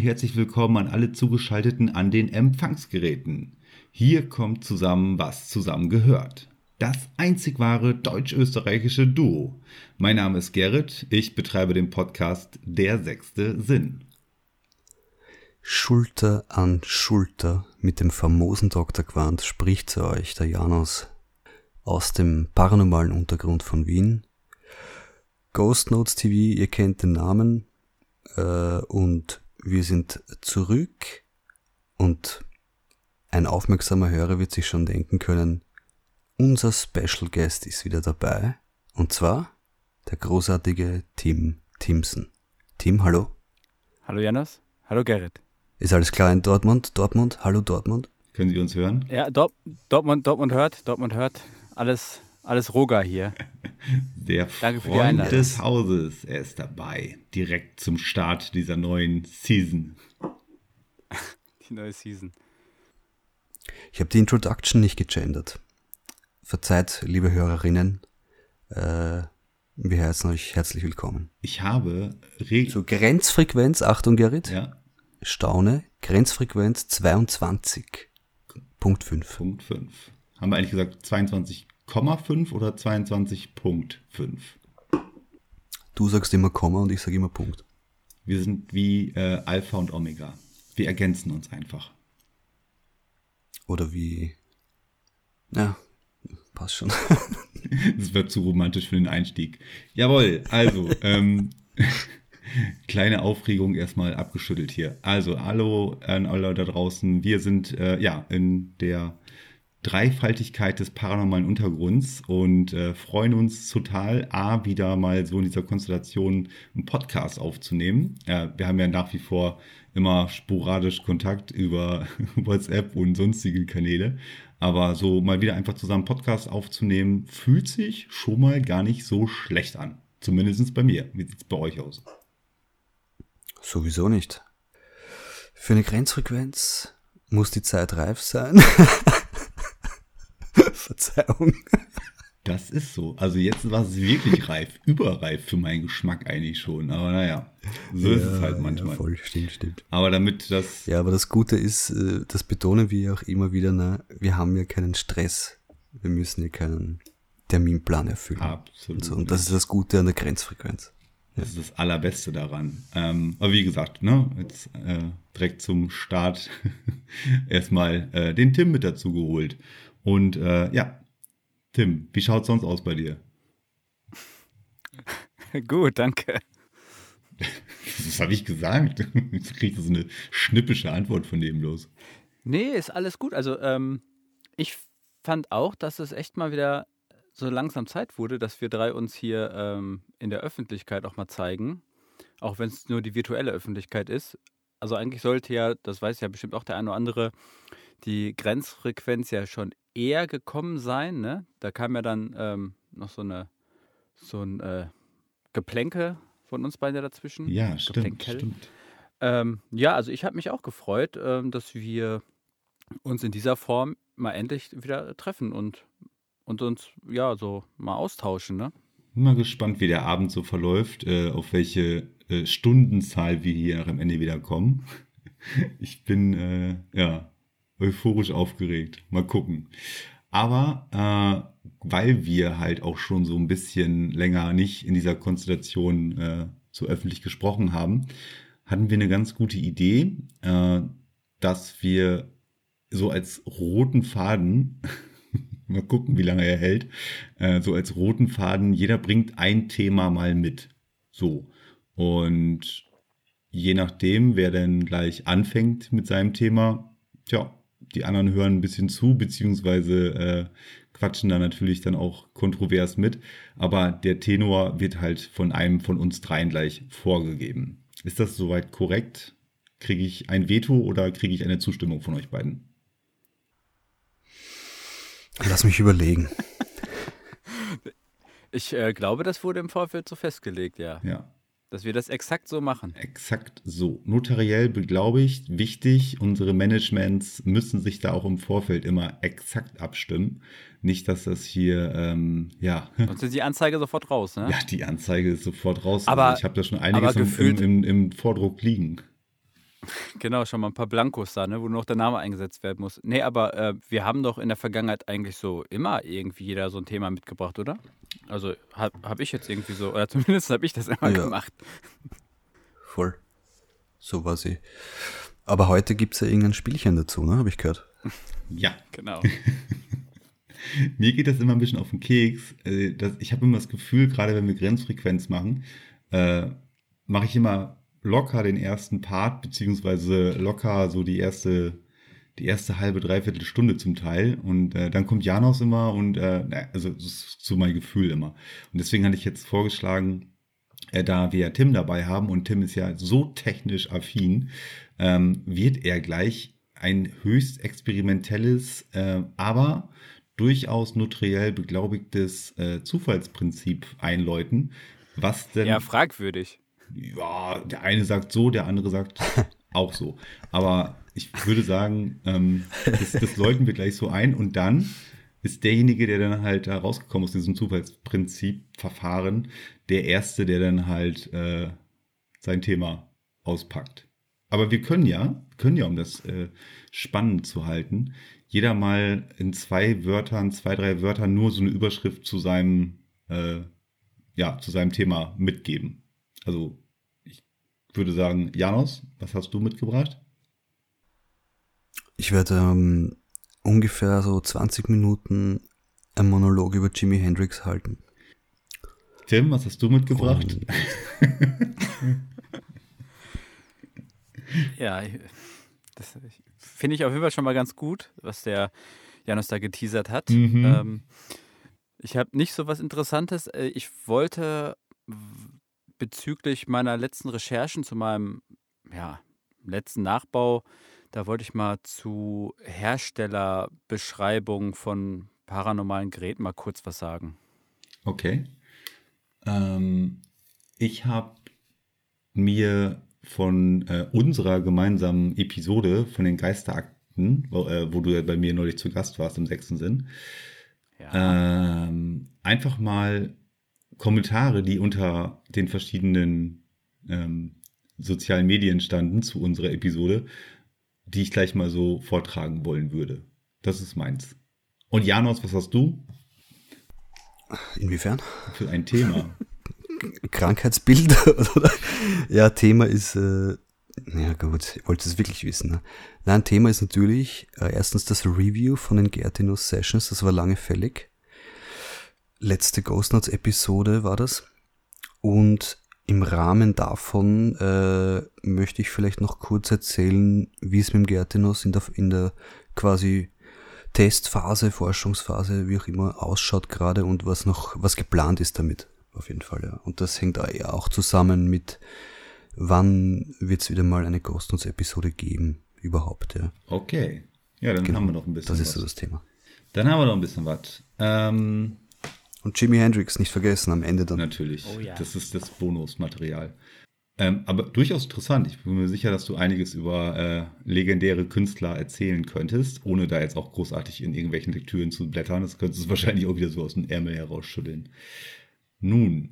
herzlich willkommen an alle Zugeschalteten an den Empfangsgeräten. Hier kommt zusammen, was zusammen gehört. Das einzig wahre deutsch-österreichische Duo. Mein Name ist Gerrit, ich betreibe den Podcast Der sechste Sinn. Schulter an Schulter mit dem famosen Dr. Quandt spricht zu euch der Janos aus dem paranormalen Untergrund von Wien. Ghost Notes TV, ihr kennt den Namen, und wir sind zurück und ein aufmerksamer Hörer wird sich schon denken können, unser Special Guest ist wieder dabei, und zwar der großartige Tim Timson. Tim, hallo. Hallo Janos, hallo Gerrit. Ist alles klar in Dortmund? Dortmund, hallo Dortmund. Können Sie uns hören? Ja, Dortmund hört. Alles Roga hier. Der Danke für die Freund Einladung. des Hauses, er ist dabei, direkt zum Start dieser neuen Season. Die neue Season. Ich habe die Introduction nicht gegendert. Verzeiht, liebe Hörerinnen, wir heißen euch herzlich willkommen. Ich habe So, Grenzfrequenz, Achtung Gerrit, ja, staune, Grenzfrequenz 22.5. Punkt 5. Haben wir eigentlich gesagt 22,5 oder 22,5? Du sagst immer Komma und ich sage immer Punkt. Wir sind wie Alpha und Omega. Wir ergänzen uns einfach. Oder wie... Ja, passt schon. Das wird zu romantisch für den Einstieg. Jawohl, also, kleine Aufregung erstmal abgeschüttelt hier. Also, hallo an alle da draußen. Wir sind in der Dreifaltigkeit des paranormalen Untergrunds und freuen uns total, wieder mal so in dieser Konstellation einen Podcast aufzunehmen. Wir haben ja nach wie vor immer sporadisch Kontakt über WhatsApp und sonstige Kanäle. Aber so mal wieder einfach zusammen Podcast aufzunehmen, fühlt sich schon mal gar nicht so schlecht an. Zumindest bei mir. Wie sieht es bei euch aus? Sowieso nicht. Für eine Grenzfrequenz muss die Zeit reif sein. Verzeihung. Das ist so. Also jetzt war es wirklich reif, überreif für meinen Geschmack eigentlich schon. Aber naja, so ist es halt manchmal. Ja, voll, stimmt. Aber damit das... Ja, aber das Gute ist, das betonen wir auch immer wieder, wir haben ja keinen Stress. Wir müssen ja keinen Terminplan erfüllen. Absolut. Und das ist das Gute an der Grenzfrequenz. Das ist das Allerbeste daran. Aber wie gesagt, jetzt direkt zum Start erstmal den Tim mit dazu geholt. Und Tim, wie schaut's sonst aus bei dir? Gut, danke. Was habe ich gesagt? Jetzt kriegst du so eine schnippische Antwort von dem los. Nee, ist alles gut. Also ich fand auch, dass es echt mal wieder so langsam Zeit wurde, dass wir drei uns hier in der Öffentlichkeit auch mal zeigen. Auch wenn es nur die virtuelle Öffentlichkeit ist. Also eigentlich sollte ja, das weiß ja bestimmt auch der eine oder andere, die Grenzfrequenz ja schon eher gekommen sein, ne? Da kam ja dann noch so ein Geplänke von uns beiden dazwischen. Ja, stimmt. Also ich habe mich auch gefreut, dass wir uns in dieser Form mal endlich wieder treffen und uns so mal austauschen, ne? Bin mal gespannt, wie der Abend so verläuft, auf welche Stundenzahl wir hier am Ende wieder kommen. Ich bin, euphorisch aufgeregt. Mal gucken. Aber weil wir halt auch schon so ein bisschen länger nicht in dieser Konstellation so öffentlich gesprochen haben, hatten wir eine ganz gute Idee, dass wir so als roten Faden, mal gucken, wie lange er hält, so als roten Faden, jeder bringt ein Thema mal mit. So. Und je nachdem, wer dann gleich anfängt mit seinem Thema, die anderen hören ein bisschen zu, beziehungsweise quatschen da natürlich dann auch kontrovers mit. Aber der Tenor wird halt von einem von uns dreien gleich vorgegeben. Ist das soweit korrekt? Kriege ich ein Veto oder kriege ich eine Zustimmung von euch beiden? Lass mich überlegen. Ich glaube, das wurde im Vorfeld so festgelegt, ja. Ja. Dass wir das exakt so machen. Exakt so. Notariell beglaubigt, wichtig, unsere Managements müssen sich da auch im Vorfeld immer exakt abstimmen. Nicht, dass das hier, Sonst ist die Anzeige sofort raus, ne? Ja, die Anzeige ist sofort raus. Aber, also ich habe da schon einiges im Vordruck liegen. Genau, schon mal ein paar Blankos da, ne, wo nur noch der Name eingesetzt werden muss. Nee, aber wir haben doch in der Vergangenheit eigentlich so immer irgendwie jeder so ein Thema mitgebracht, oder? Also hab ich jetzt irgendwie so, oder zumindest habe ich das immer Ja. gemacht. Voll. So war sie. Aber heute gibt es ja irgendein Spielchen dazu, ne? Habe ich gehört. Ja, Genau. mir geht das immer ein bisschen auf den Keks. Ich habe immer das Gefühl, gerade wenn wir Grenzfrequenz machen, mache ich immer locker den ersten Part, beziehungsweise locker so die erste halbe, dreiviertel Stunde zum Teil. Und dann kommt Janos immer und also das ist so mein Gefühl immer. Und deswegen hatte ich jetzt vorgeschlagen, da wir ja Tim dabei haben und Tim ist ja so technisch affin, wird er gleich ein höchst experimentelles, aber durchaus notariell beglaubigtes Zufallsprinzip einläuten, was denn... Ja, fragwürdig. Ja, der eine sagt so, der andere sagt auch so. Aber ich würde sagen, das läuten wir gleich so ein und dann ist derjenige, der dann halt da rausgekommen aus diesem Zufallsprinzip-Verfahren, der Erste, der dann halt sein Thema auspackt. Aber wir können ja, um das spannend zu halten, jeder mal in 2, 3 Wörtern nur so eine Überschrift zu seinem Thema mitgeben. Also ich würde sagen, Janos, was hast du mitgebracht? Ich werde ungefähr so 20 Minuten einen Monolog über Jimi Hendrix halten. Tim, was hast du mitgebracht? Ja, das finde ich auf jeden Fall schon mal ganz gut, was der Janos da geteasert hat. Ich habe nicht so was Interessantes. Ich wollte bezüglich meiner letzten Recherchen zu meinem letzten Nachbau, da wollte ich mal zu Herstellerbeschreibungen von paranormalen Geräten mal kurz was sagen. Okay. Ich habe mir von unserer gemeinsamen Episode von den Geisterakten, wo du ja bei mir neulich zu Gast warst im 6. Sinn, einfach mal Kommentare, die unter den verschiedenen sozialen Medien standen zu unserer Episode, die ich gleich mal so vortragen wollen würde. Das ist meins. Und Janos, was hast du? Inwiefern? Für ein Thema. Krankheitsbilder, oder? Ja, Thema ist, ja gut, ich wollte es wirklich wissen. Ne? Nein, Thema ist natürlich erstens das Review von den Gertinus Sessions, das war lange fällig. Letzte Ghost Notes Episode war das. Und im Rahmen davon möchte ich vielleicht noch kurz erzählen, wie es mit dem Gertinus in der quasi Testphase, Forschungsphase, wie auch immer, ausschaut gerade und was geplant ist damit. Auf jeden Fall, ja. Und das hängt auch zusammen mit, wann wird es wieder mal eine Ghost Notes Episode geben, überhaupt, ja. Okay. Ja, dann haben wir noch ein bisschen was. Das was. ist so das Thema. Dann haben wir noch ein bisschen was. Und Jimi Hendrix nicht vergessen am Ende dann. Natürlich. Oh ja. Das ist das Bonusmaterial. Aber durchaus interessant. Ich bin mir sicher, dass du einiges über legendäre Künstler erzählen könntest, ohne da jetzt auch großartig in irgendwelchen Lektüren zu blättern. Das könntest du wahrscheinlich auch wieder so aus dem Ärmel herausschütteln. Nun,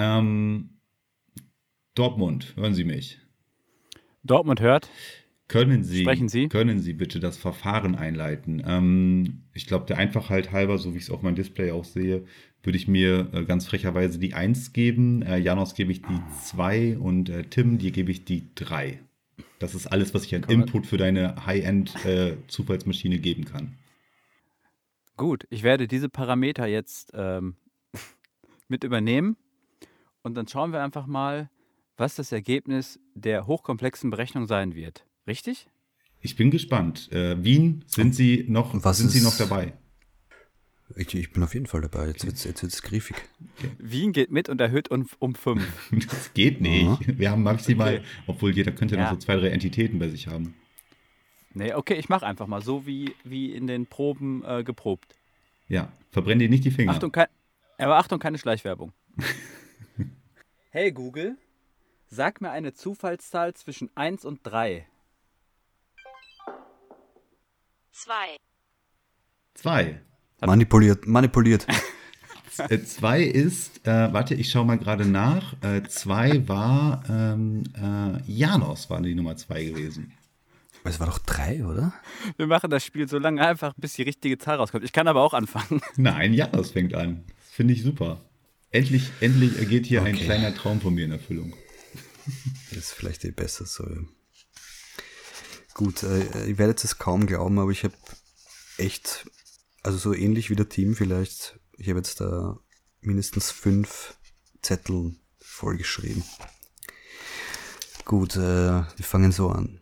Dortmund, hören Sie mich? Dortmund hört. Sprechen Sie? Können Sie bitte das Verfahren einleiten? Ich glaube, der Einfachheit halber, so wie ich es auf meinem Display auch sehe, würde ich mir ganz frecherweise die 1 geben. Janos gebe ich die 2 und Tim, dir gebe ich die 3. Das ist alles, was ich an Input für deine High-End-Zufallsmaschine geben kann. Gut, ich werde diese Parameter jetzt mit übernehmen und dann schauen wir einfach mal, was das Ergebnis der hochkomplexen Berechnung sein wird. Richtig? Ich bin gespannt. Wien, sind Sie noch dabei? Ich bin auf jeden Fall dabei. Jetzt wird's griffig. Okay. Wien geht mit und erhöht um 5. Das geht nicht. Aha. Wir haben maximal, obwohl jeder könnte noch so 2, 3 Entitäten bei sich haben. Nee, okay, ich mache einfach mal so wie in den Proben geprobt. Ja, verbrenn dir nicht die Finger. Achtung, keine Schleichwerbung. Hey Google, sag mir eine Zufallszahl zwischen 1 und 3. 2. Manipuliert. 2 ist, warte, ich schaue mal gerade nach. 2 war Janos, war die Nummer 2 gewesen. Es war doch 3, oder? Wir machen das Spiel so lange einfach, bis die richtige Zahl rauskommt. Ich kann aber auch anfangen. Nein, Janos fängt an. Das finde ich super. Endlich geht hier ein kleiner Traum von mir in Erfüllung. Das ist vielleicht besser so. Gut, ich werde jetzt es kaum glauben, aber ich habe echt, also so ähnlich wie der Team vielleicht, ich habe jetzt da mindestens 5 Zettel vollgeschrieben. Gut, wir fangen so an.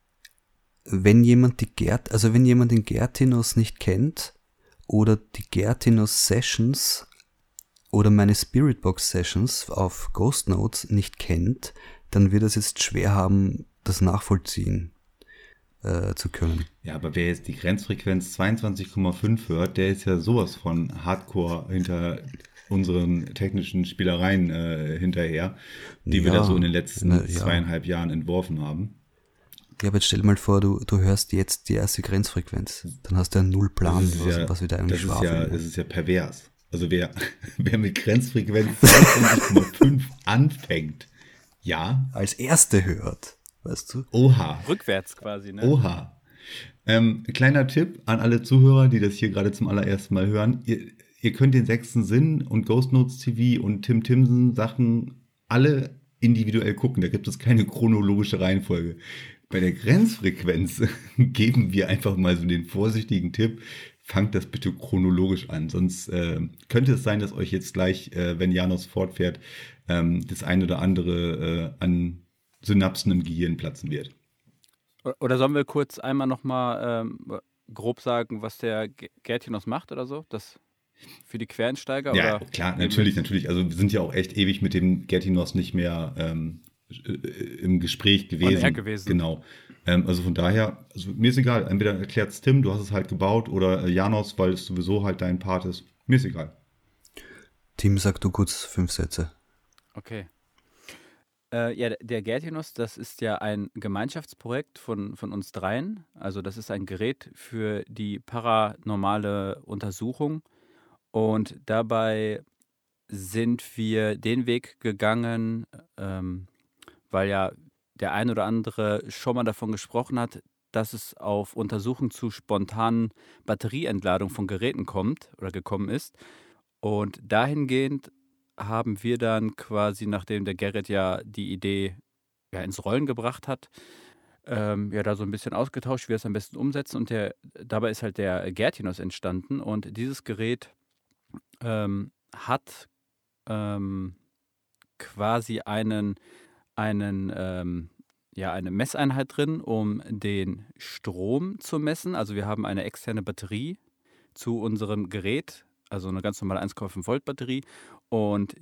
Wenn jemand den Gertinos nicht kennt oder die Gertinos Sessions oder meine Spiritbox Sessions auf Ghost Notes nicht kennt, dann wird es jetzt schwer haben, das nachvollziehen zu können. Ja, aber wer jetzt die Grenzfrequenz 22,5 hört, der ist ja sowas von Hardcore hinter unseren technischen Spielereien hinterher, die wir da so in den letzten 2,5 Jahren entworfen haben. Ja, aber jetzt stell dir mal vor, du hörst jetzt die erste Grenzfrequenz. Dann hast du ja null Plan, was wir da eigentlich schwafeln. Das ist ja pervers. Also wer mit Grenzfrequenz 22,5 anfängt, ja. Als Erste hört, weißt du? Oha. Rückwärts quasi, ne? Oha. Kleiner Tipp an alle Zuhörer, die das hier gerade zum allerersten Mal hören. Ihr könnt den 6. Sinn und Ghost Notes TV und Tim Timsen Sachen alle individuell gucken. Da gibt es keine chronologische Reihenfolge. Bei der Grenzfrequenz geben wir einfach mal so den vorsichtigen Tipp, fangt das bitte chronologisch an. Sonst könnte es sein, dass euch jetzt gleich, wenn Janos fortfährt, das eine oder andere an Synapsen im Gehirn platzen wird. Oder sollen wir kurz einmal nochmal grob sagen, was der Gertinos macht oder so? Das für die Quereinsteiger? Ja, oder? Klar, natürlich. Also wir sind ja auch echt ewig mit dem Gertinos nicht mehr im Gespräch gewesen. Genau. Also von daher, mir ist egal, entweder erklärt es Tim, du hast es halt gebaut, oder Janos, weil es sowieso halt dein Part ist. Mir ist egal. Tim, sag du kurz 5 Sätze. Okay. Ja, der Gertinos, das ist ja ein Gemeinschaftsprojekt von uns dreien. Also das ist ein Gerät für die paranormale Untersuchung. Und dabei sind wir den Weg gegangen, weil ja der ein oder andere schon mal davon gesprochen hat, dass es auf Untersuchungen zu spontanen Batterieentladung von Geräten kommt oder gekommen ist. Und dahingehend haben wir dann quasi, nachdem der Gerrit ja die Idee ins Rollen gebracht hat, da so ein bisschen ausgetauscht, wie wir es am besten umsetzen. Und dabei ist halt der Gertinos entstanden. Und dieses Gerät hat quasi eine Messeinheit drin, um den Strom zu messen. Also wir haben eine externe Batterie zu unserem Gerät, also eine ganz normale 1,5 Volt Batterie. Und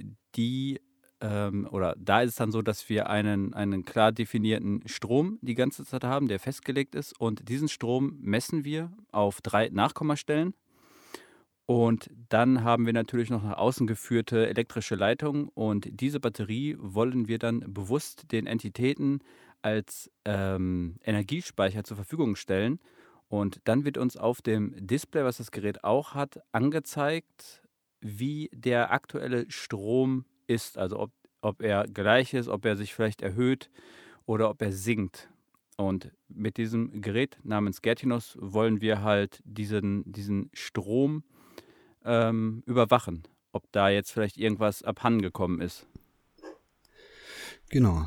da ist es dann so, dass wir einen klar definierten Strom die ganze Zeit haben, der festgelegt ist. Und diesen Strom messen wir auf 3 Nachkommastellen. Und dann haben wir natürlich noch nach außen geführte elektrische Leitungen. Und diese Batterie wollen wir dann bewusst den Entitäten als Energiespeicher zur Verfügung stellen. Und dann wird uns auf dem Display, was das Gerät auch hat, angezeigt, wie der aktuelle Strom ist. Also ob er gleich ist, ob er sich vielleicht erhöht oder ob er sinkt. Und mit diesem Gerät namens Gertinos wollen wir halt diesen Strom überwachen, ob da jetzt vielleicht irgendwas abhanden gekommen ist. Genau.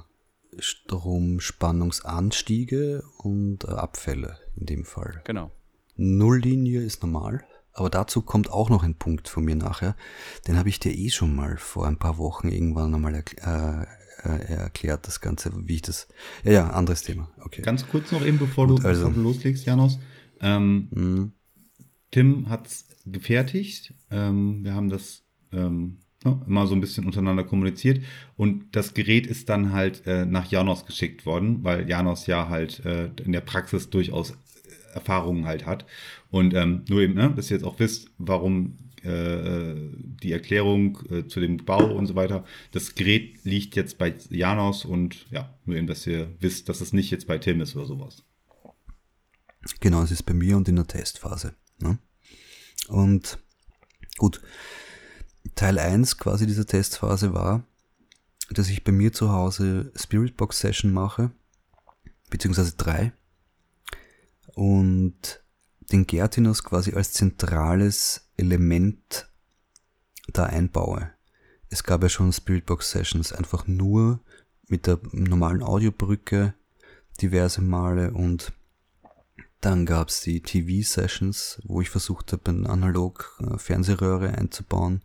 Stromspannungsanstiege und Abfälle in dem Fall. Genau. Nulllinie ist normal, aber dazu kommt auch noch ein Punkt von mir nachher. Den habe ich dir schon mal vor ein paar Wochen irgendwann einmal erklärt, das Ganze, wie ich das... Ja, anderes Thema. Okay. Ganz kurz noch eben, bevor du loslegst, Janos. Tim hat's gefertigt. Wir haben das immer so ein bisschen untereinander kommuniziert und das Gerät ist dann halt nach Janos geschickt worden, weil Janos ja halt in der Praxis durchaus Erfahrungen halt hat. Und nur eben, dass ihr jetzt auch wisst, warum die Erklärung zu dem Bau und so weiter. Das Gerät liegt jetzt bei Janos und ja, nur eben, dass ihr wisst, dass es nicht jetzt bei Tim ist oder sowas. Genau, es ist bei mir und in der Testphase. Ne? Und gut, Teil 1 quasi dieser Testphase war, dass ich bei mir zu Hause Spiritbox Session mache, beziehungsweise 3, und den Gertinus quasi als zentrales Element da einbaue. Es gab ja schon Spiritbox Sessions einfach nur mit der normalen Audiobrücke diverse Male, und dann gab es die TV-Sessions, wo ich versucht habe, eine Analog-Fernsehröhre einzubauen.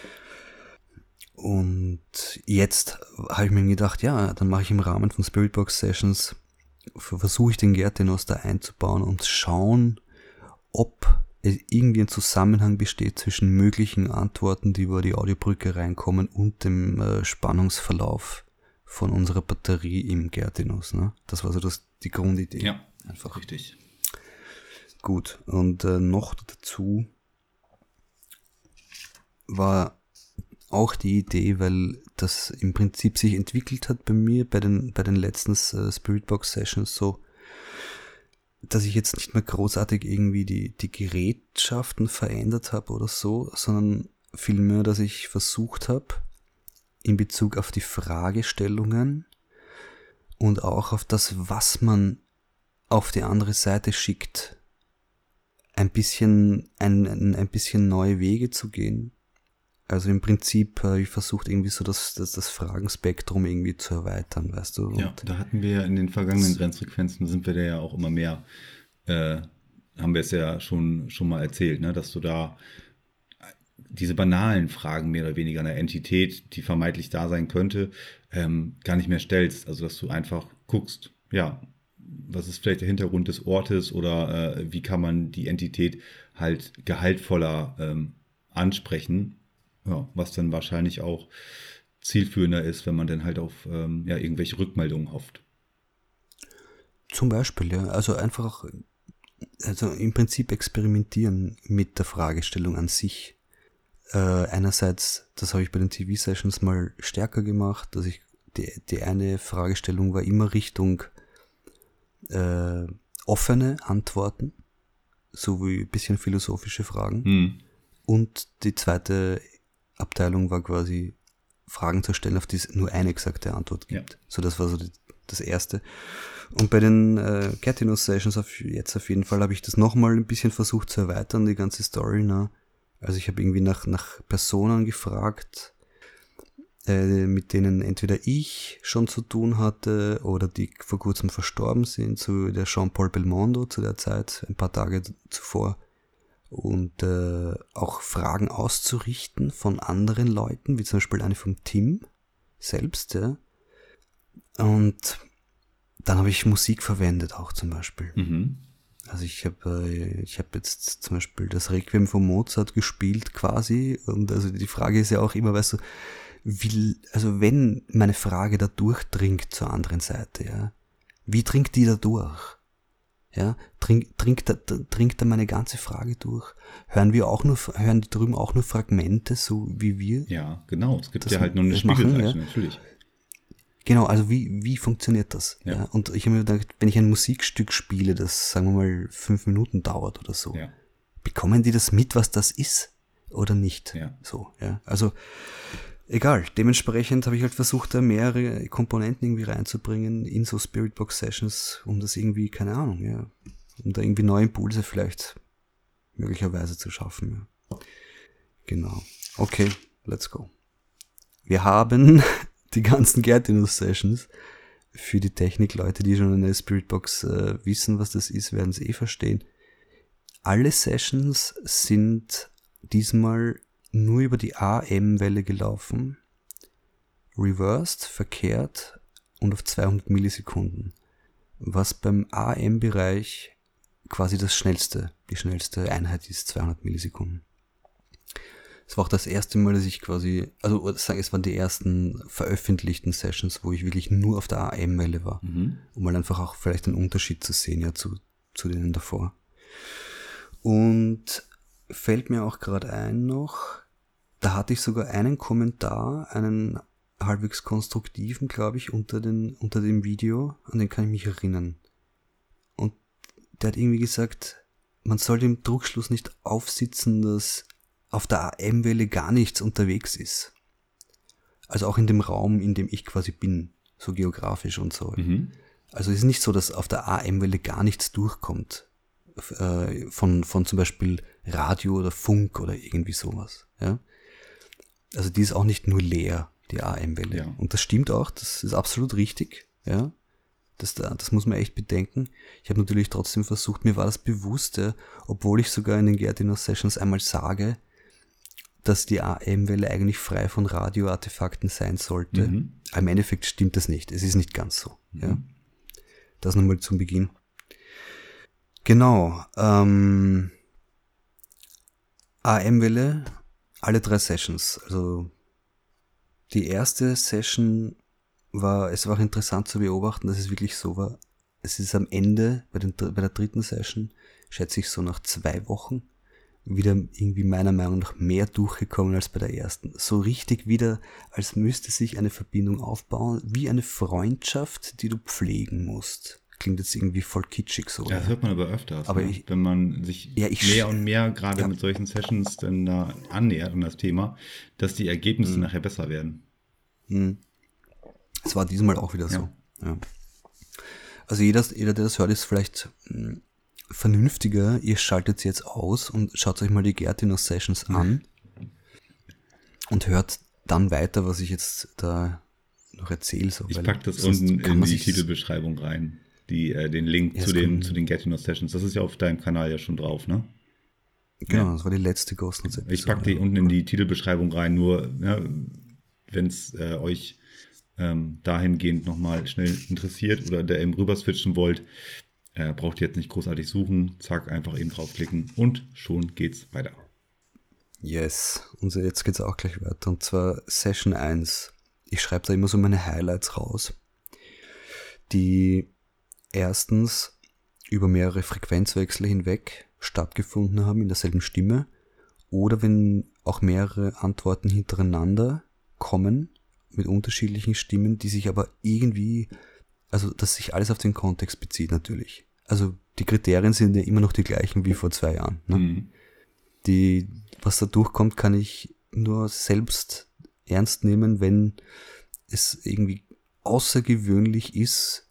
Und jetzt habe ich mir gedacht, ja, dann mache ich im Rahmen von Spiritbox Sessions, versuche ich den Gertinus da einzubauen und schauen, ob irgendwie ein Zusammenhang besteht zwischen möglichen Antworten, die über die Audiobrücke reinkommen, und dem Spannungsverlauf von unserer Batterie im Gertinus. Ne? Das war so die Grundidee. Ja, einfach richtig. Gut, und noch dazu war auch die Idee, weil das im Prinzip sich entwickelt hat bei mir bei den letzten Spiritbox Sessions so, dass ich jetzt nicht mehr großartig irgendwie die Gerätschaften verändert habe oder so, sondern vielmehr, dass ich versucht habe, in Bezug auf die Fragestellungen und auch auf das, was man auf die andere Seite schickt, ein bisschen neue Wege zu gehen. Also im Prinzip habe ich versucht, irgendwie so das Fragenspektrum irgendwie zu erweitern, weißt du. Ja, da hatten wir ja in den vergangenen Grenzfrequenzen, sind wir da ja auch immer mehr, haben wir es ja schon mal erzählt, ne, dass du da diese banalen Fragen mehr oder weniger einer Entität, die vermeintlich da sein könnte, gar nicht mehr stellst. Also dass du einfach guckst, ja, was ist vielleicht der Hintergrund des Ortes, oder wie kann man die Entität halt gehaltvoller ansprechen. Ja, was dann wahrscheinlich auch zielführender ist, wenn man dann halt auf irgendwelche Rückmeldungen hofft. Zum Beispiel, ja. Also einfach, also im Prinzip experimentieren mit der Fragestellung an sich. Einerseits, das habe ich bei den TV-Sessions mal stärker gemacht, dass ich die eine Fragestellung war immer Richtung offene Antworten, so wie ein bisschen philosophische Fragen. Und die zweite Abteilung war quasi Fragen zu stellen, auf die es nur eine exakte Antwort gibt. Ja. So, das war so das Erste. Und bei den Gertinus Sessions jetzt auf jeden Fall habe ich das nochmal ein bisschen versucht zu erweitern, die ganze Story. Ne? Also ich habe irgendwie nach Personen gefragt, mit denen entweder ich schon zu tun hatte oder die vor kurzem verstorben sind, so der Jean-Paul Belmondo zu der Zeit, ein paar Tage zuvor. Und auch Fragen auszurichten von anderen Leuten, wie zum Beispiel eine vom Tim selbst. Ja. Und dann habe ich Musik verwendet auch zum Beispiel. Mhm. Also ich habe jetzt zum Beispiel das Requiem von Mozart gespielt quasi. Und also die Frage ist ja auch immer, weißt du, wenn meine Frage da durchdringt zur anderen Seite, ja, wie dringt die da durch? Ja, dringt da meine ganze Frage durch? Hören die drüben auch nur Fragmente, so wie wir? Ja, genau. Es gibt ja halt nur eine Spiegelgleiche, ja. Natürlich. Genau, also wie funktioniert das? Ja. Ja, und ich habe mir gedacht, wenn ich ein Musikstück spiele, das, sagen wir mal, 5 Minuten dauert oder so, ja, bekommen die das mit, was das ist oder nicht? Ja. So, ja. Also egal, dementsprechend habe ich halt versucht, da mehrere Komponenten irgendwie reinzubringen in so Spiritbox Sessions, um das irgendwie, keine Ahnung, ja, um da irgendwie neue Impulse vielleicht möglicherweise zu schaffen. Ja. Genau. Okay, let's go. Wir haben die ganzen Gertinus Sessions. Für die Technikleute, die schon eine Spiritbox wissen, was das ist, werden es verstehen. Alle Sessions sind diesmal nur über die AM-Welle gelaufen, reversed, verkehrt und auf 200 Millisekunden, was beim AM-Bereich quasi die schnellste Einheit ist, 200 Millisekunden. Es war auch das erste Mal, dass ich quasi, es waren die ersten veröffentlichten Sessions, wo ich wirklich nur auf der AM-Welle war, um mal einfach auch vielleicht einen Unterschied zu sehen, ja, zu denen davor. Und fällt mir auch gerade ein noch, da hatte ich sogar einen Kommentar, einen halbwegs konstruktiven, glaube ich, unter dem Video, an den kann ich mich erinnern. Und der hat irgendwie gesagt, man soll dem Druckschluss nicht aufsitzen, dass auf der AM-Welle gar nichts unterwegs ist. Also auch in dem Raum, in dem ich quasi bin, so geografisch und so. Also es ist nicht so, dass auf der AM-Welle gar nichts durchkommt von zum Beispiel Radio oder Funk oder irgendwie sowas. Ja? Also die ist auch nicht nur leer, die AM-Welle. Ja. Und das stimmt auch, das ist absolut richtig. Ja? Das muss man echt bedenken. Ich habe natürlich trotzdem versucht, mir war das bewusst, obwohl ich sogar in den Gärtner Sessions einmal sage, dass die AM-Welle eigentlich frei von Radioartefakten sein sollte. Aber im Endeffekt stimmt das nicht. Es ist nicht ganz so. Ja? Das nochmal zum Beginn. Genau. AM-Welle, alle 3 Sessions. Also die erste Session es war auch interessant zu beobachten, dass es wirklich so war. Es ist am Ende, bei der 3. Session, schätze ich so nach 2 Wochen, wieder irgendwie meiner Meinung nach mehr durchgekommen als bei der ersten. So richtig wieder, als müsste sich eine Verbindung aufbauen, wie eine Freundschaft, die du pflegen musst. Klingt jetzt irgendwie voll kitschig so. Ja, das hört man aber öfters, aber ne? Wenn man sich mehr und mehr gerade mit solchen Sessions dann da annähert an das Thema, dass die Ergebnisse nachher besser werden. Es war diesmal auch wieder so. Ja. Also jeder, der das hört, ist vielleicht vernünftiger. Ihr schaltet sie jetzt aus und schaut euch mal die Gärtner Sessions an und hört dann weiter, was ich jetzt da noch erzähle. So, ich packe das unten in die Titelbeschreibung rein, den Link zu den Gärtner Sessions. Das ist ja auf deinem Kanal ja schon drauf, ne? Genau, das war die letzte Ghost Notes Episode. Ich packe die unten in die Titelbeschreibung rein, nur wenn es euch dahingehend nochmal schnell interessiert oder der eben rüber switchen wollt, braucht ihr jetzt nicht großartig suchen, zack, einfach eben draufklicken und schon geht's weiter. Yes, und jetzt geht's auch gleich weiter, und zwar Session 1. Ich schreibe da immer so meine Highlights raus, die erstens über mehrere Frequenzwechsel hinweg stattgefunden haben in derselben Stimme oder wenn auch mehrere Antworten hintereinander kommen mit unterschiedlichen Stimmen, die sich aber irgendwie, also dass sich alles auf den Kontext bezieht natürlich. Also die Kriterien sind ja immer noch die gleichen wie vor 2 Jahren. Ne? Was da durchkommt, kann ich nur selbst ernst nehmen, wenn es irgendwie außergewöhnlich ist,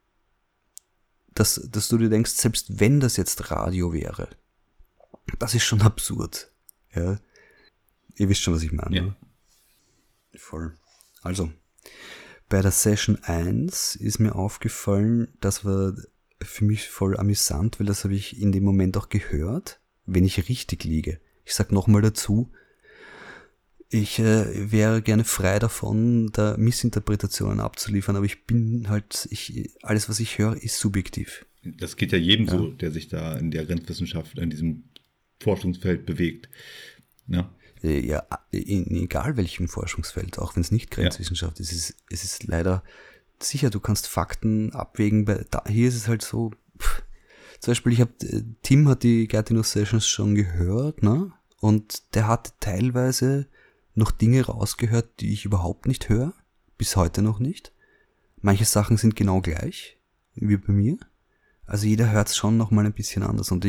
dass du dir denkst, selbst wenn das jetzt Radio wäre, das ist schon absurd. Ja? Ihr wisst schon, was ich meine. Ja. Voll. Also, bei der Session 1 ist mir aufgefallen, das war für mich voll amüsant, weil das habe ich in dem Moment auch gehört, wenn ich richtig liege. Ich sag nochmal dazu, ich wäre gerne frei davon, da Missinterpretationen abzuliefern, aber ich bin halt, alles was ich höre, ist subjektiv. Das geht ja jedem so, der sich da in der Grenzwissenschaft, in diesem Forschungsfeld bewegt. Ja. Ja, in egal welchem Forschungsfeld, auch wenn es nicht Grenzwissenschaft ist, es ist leider sicher, du kannst Fakten abwägen, hier ist es halt so, zum Beispiel Tim hat die Gärtner Sessions schon gehört, ne? Und der hat teilweise noch Dinge rausgehört, die ich überhaupt nicht höre, bis heute noch nicht. Manche Sachen sind genau gleich, wie bei mir. Also jeder hört es schon nochmal ein bisschen anders und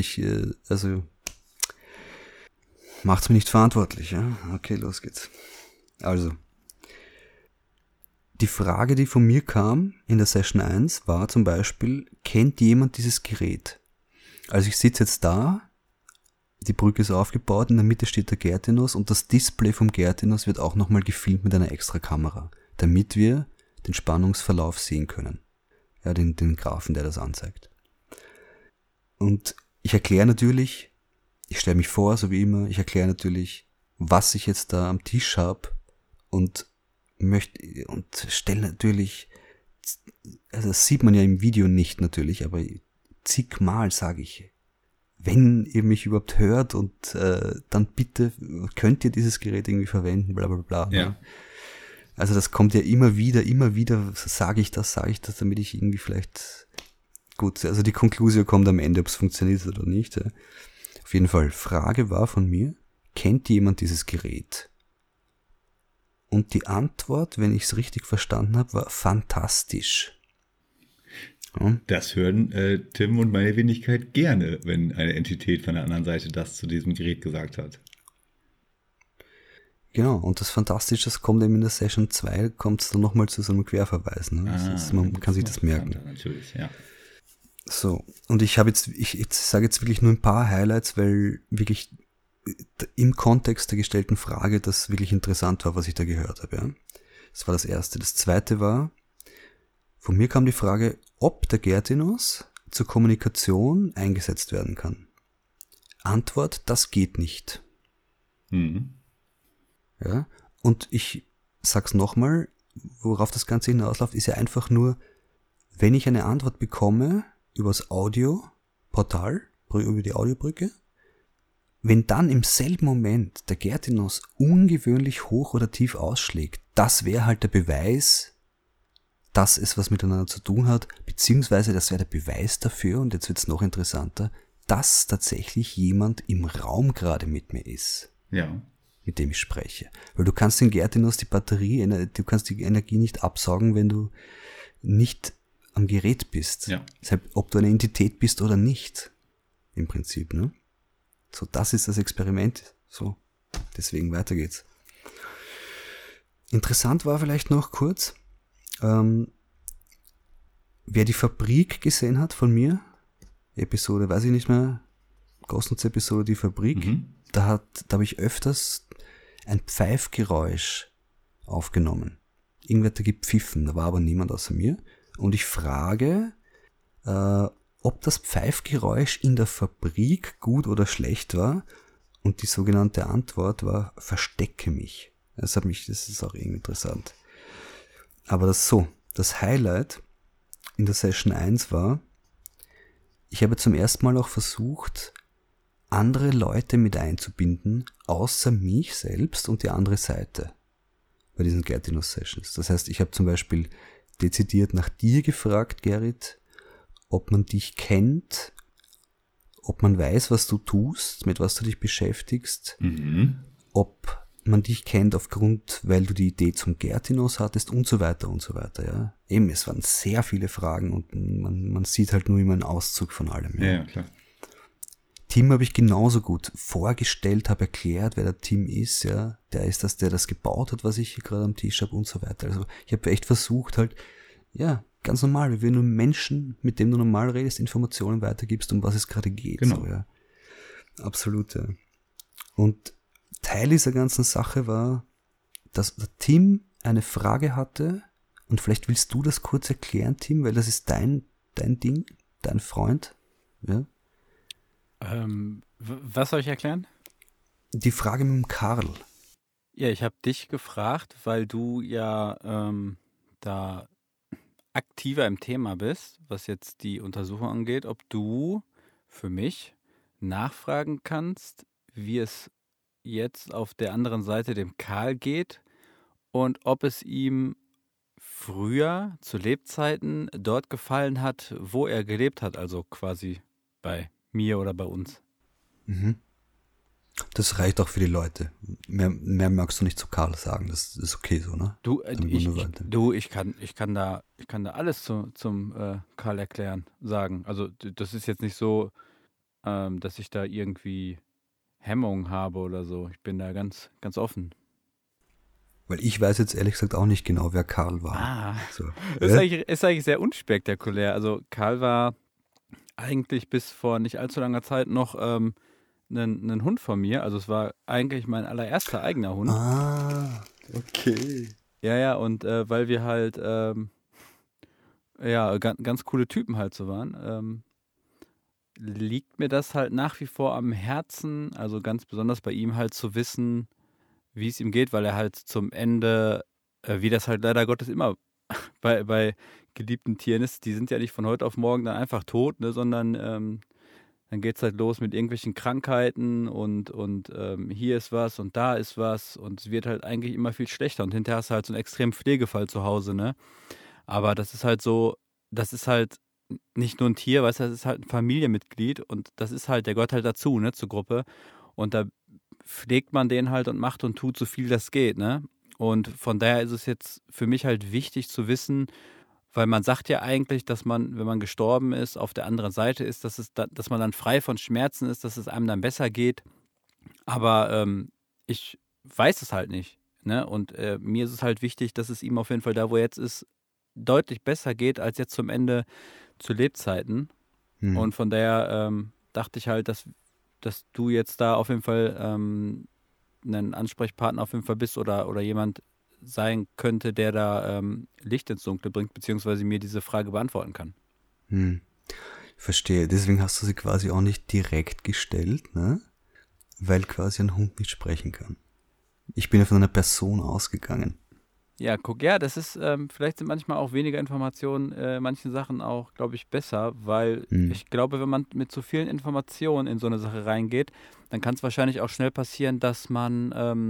macht's mir nicht verantwortlich, ja? Okay, los geht's. Also, die Frage, die von mir kam in der Session 1, war zum Beispiel, kennt jemand dieses Gerät? Also ich sitze jetzt da, die Brücke ist aufgebaut, in der Mitte steht der Gärtner und das Display vom Gärtner wird auch nochmal gefilmt mit einer extra Kamera, damit wir den Spannungsverlauf sehen können. Ja, den Graphen, der das anzeigt. Und ich erkläre natürlich, ich stelle mich vor, so wie immer, ich erkläre natürlich, was ich jetzt da am Tisch habe und stelle natürlich, also das sieht man ja im Video nicht natürlich, aber zigmal sage ich, wenn ihr mich überhaupt hört und dann bitte könnt ihr dieses Gerät irgendwie verwenden, bla bla bla. Ja. Ne? Also das kommt ja immer wieder sage ich das, damit ich irgendwie vielleicht, gut, also die Konklusion kommt am Ende, ob es funktioniert oder nicht. Ja. Auf jeden Fall, Frage war von mir, kennt jemand dieses Gerät? Und die Antwort, wenn ich es richtig verstanden habe, war fantastisch. Ja. Das hören Tim und meine Wenigkeit gerne, wenn eine Entität von der anderen Seite das zu diesem Gerät gesagt hat. Genau, und das Fantastische, das kommt eben in der Session 2, kommt es dann nochmal zu so einem Querverweis. Ne? Man kann sich das merken. Natürlich, ja. So, und ich sage jetzt wirklich nur ein paar Highlights, weil wirklich im Kontext der gestellten Frage das wirklich interessant war, was ich da gehört habe. Ja? Das war das Erste. Das Zweite war, von mir kam die Frage, ob der Gertinus zur Kommunikation eingesetzt werden kann. Antwort, das geht nicht. Mhm. Ja? Und ich sag's nochmal, worauf das Ganze hinausläuft, ist ja einfach nur, wenn ich eine Antwort bekomme übers Audioportal, über die Audiobrücke, wenn dann im selben Moment der Gertinus ungewöhnlich hoch oder tief ausschlägt, das wäre halt der Beweis, dass es was miteinander zu tun hat, beziehungsweise das wäre der Beweis dafür, und jetzt wird's noch interessanter, dass tatsächlich jemand im Raum gerade mit mir ist. Ja. Mit dem ich spreche. Weil du kannst den Gertinus, die Batterie, du kannst die Energie nicht absaugen, wenn du nicht am Gerät bist. Ja. Deshalb, ob du eine Entität bist oder nicht, im Prinzip, ne? So, das ist das Experiment. So, deswegen weiter geht's. Interessant war vielleicht noch kurz, wer die Fabrik gesehen hat von mir, Episode, weiß ich nicht mehr, Ghost-Notes-Episode, die Fabrik, da habe ich öfters ein Pfeifgeräusch aufgenommen. Irgendwer hat da gepfiffen, da war aber niemand außer mir. Und ich frage, ob das Pfeifgeräusch in der Fabrik gut oder schlecht war. Und die sogenannte Antwort war, verstecke mich. Das ist auch irgendwie interessant. Aber das Highlight in der Session 1 war, ich habe zum ersten Mal auch versucht, andere Leute mit einzubinden, außer mich selbst und die andere Seite bei diesen Gertinus-Sessions. Das heißt, ich habe zum Beispiel dezidiert nach dir gefragt, Gerrit, ob man dich kennt, ob man weiß, was du tust, mit was du dich beschäftigst, ob man dich kennt aufgrund, weil du die Idee zum Gertinus hattest und so weiter und so weiter. Ja. Eben, es waren sehr viele Fragen und man sieht halt nur immer einen Auszug von allem. Ja, klar. Tim habe ich genauso gut vorgestellt, habe erklärt, wer der Tim ist, ja, der ist das, der das gebaut hat, was ich hier gerade am Tisch habe und so weiter. Also ich habe echt versucht halt, ja, ganz normal, wie wenn du einem Menschen, mit dem du normal redest, Informationen weitergibst, um was es gerade geht. Genau. So, ja. Absolut, ja. Und Teil dieser ganzen Sache war, dass der Tim eine Frage hatte, und vielleicht willst du das kurz erklären, Tim, weil das ist dein Ding, dein Freund, ja. Was soll ich erklären? Die Frage mit dem Karl. Ja, ich habe dich gefragt, weil du ja da aktiver im Thema bist, was jetzt die Untersuchung angeht, ob du für mich nachfragen kannst, wie es jetzt auf der anderen Seite dem Karl geht und ob es ihm früher zu Lebzeiten dort gefallen hat, wo er gelebt hat, also quasi bei mir oder bei uns. Mhm. Das reicht auch für die Leute. Mehr magst du nicht zu Karl sagen. Das ist okay so, ne? Ich kann da alles zum Karl erklären, sagen. Also das ist jetzt nicht so, dass ich da irgendwie Hemmungen habe oder so. Ich bin da ganz, ganz offen. Weil ich weiß jetzt ehrlich gesagt auch nicht genau, wer Karl war. So. Das ist eigentlich sehr unspektakulär. Also Karl war eigentlich bis vor nicht allzu langer Zeit noch ein Hund von mir. Also es war eigentlich mein allererster eigener Hund. Ah, okay. Ja, und weil wir halt ganz coole Typen halt so waren, liegt mir das halt nach wie vor am Herzen, also ganz besonders bei ihm halt zu wissen, wie es ihm geht, weil er halt zum Ende, wie das halt leider Gottes immer bei geliebten Tieren ist, die sind ja nicht von heute auf morgen dann einfach tot, ne, sondern dann geht es halt los mit irgendwelchen Krankheiten und hier ist was und da ist was und es wird halt eigentlich immer viel schlechter und hinterher hast du halt so einen extremen Pflegefall zu Hause, ne? Aber das ist halt so, das ist halt nicht nur ein Tier, weißt du, das ist halt ein Familienmitglied und das ist halt, der gehört halt dazu, ne, zur Gruppe und da pflegt man den halt und macht und tut so viel das geht, ne? Und von daher ist es jetzt für mich halt wichtig zu wissen, weil man sagt ja eigentlich, dass man, wenn man gestorben ist, auf der anderen Seite ist, dass man dann frei von Schmerzen ist, dass es einem dann besser geht. Aber ich weiß es halt nicht. Ne? Und mir ist es halt wichtig, dass es ihm auf jeden Fall da, wo er jetzt ist, deutlich besser geht als jetzt zum Ende zu Lebzeiten. Und von daher dachte ich halt, dass du jetzt da auf jeden Fall ein Ansprechpartner auf jeden Fall bist oder jemand sein könnte, der da Licht ins Dunkle bringt, beziehungsweise mir diese Frage beantworten kann. Verstehe. Deswegen hast du sie quasi auch nicht direkt gestellt, ne? Weil quasi ein Hund nicht sprechen kann. Ich bin ja von einer Person ausgegangen. Ja, guck, ja, das ist, vielleicht sind manchmal auch weniger Informationen, manchen Sachen auch, glaube ich, besser, weil ich glaube, wenn man mit zu vielen Informationen in so eine Sache reingeht, dann kann es wahrscheinlich auch schnell passieren, dass man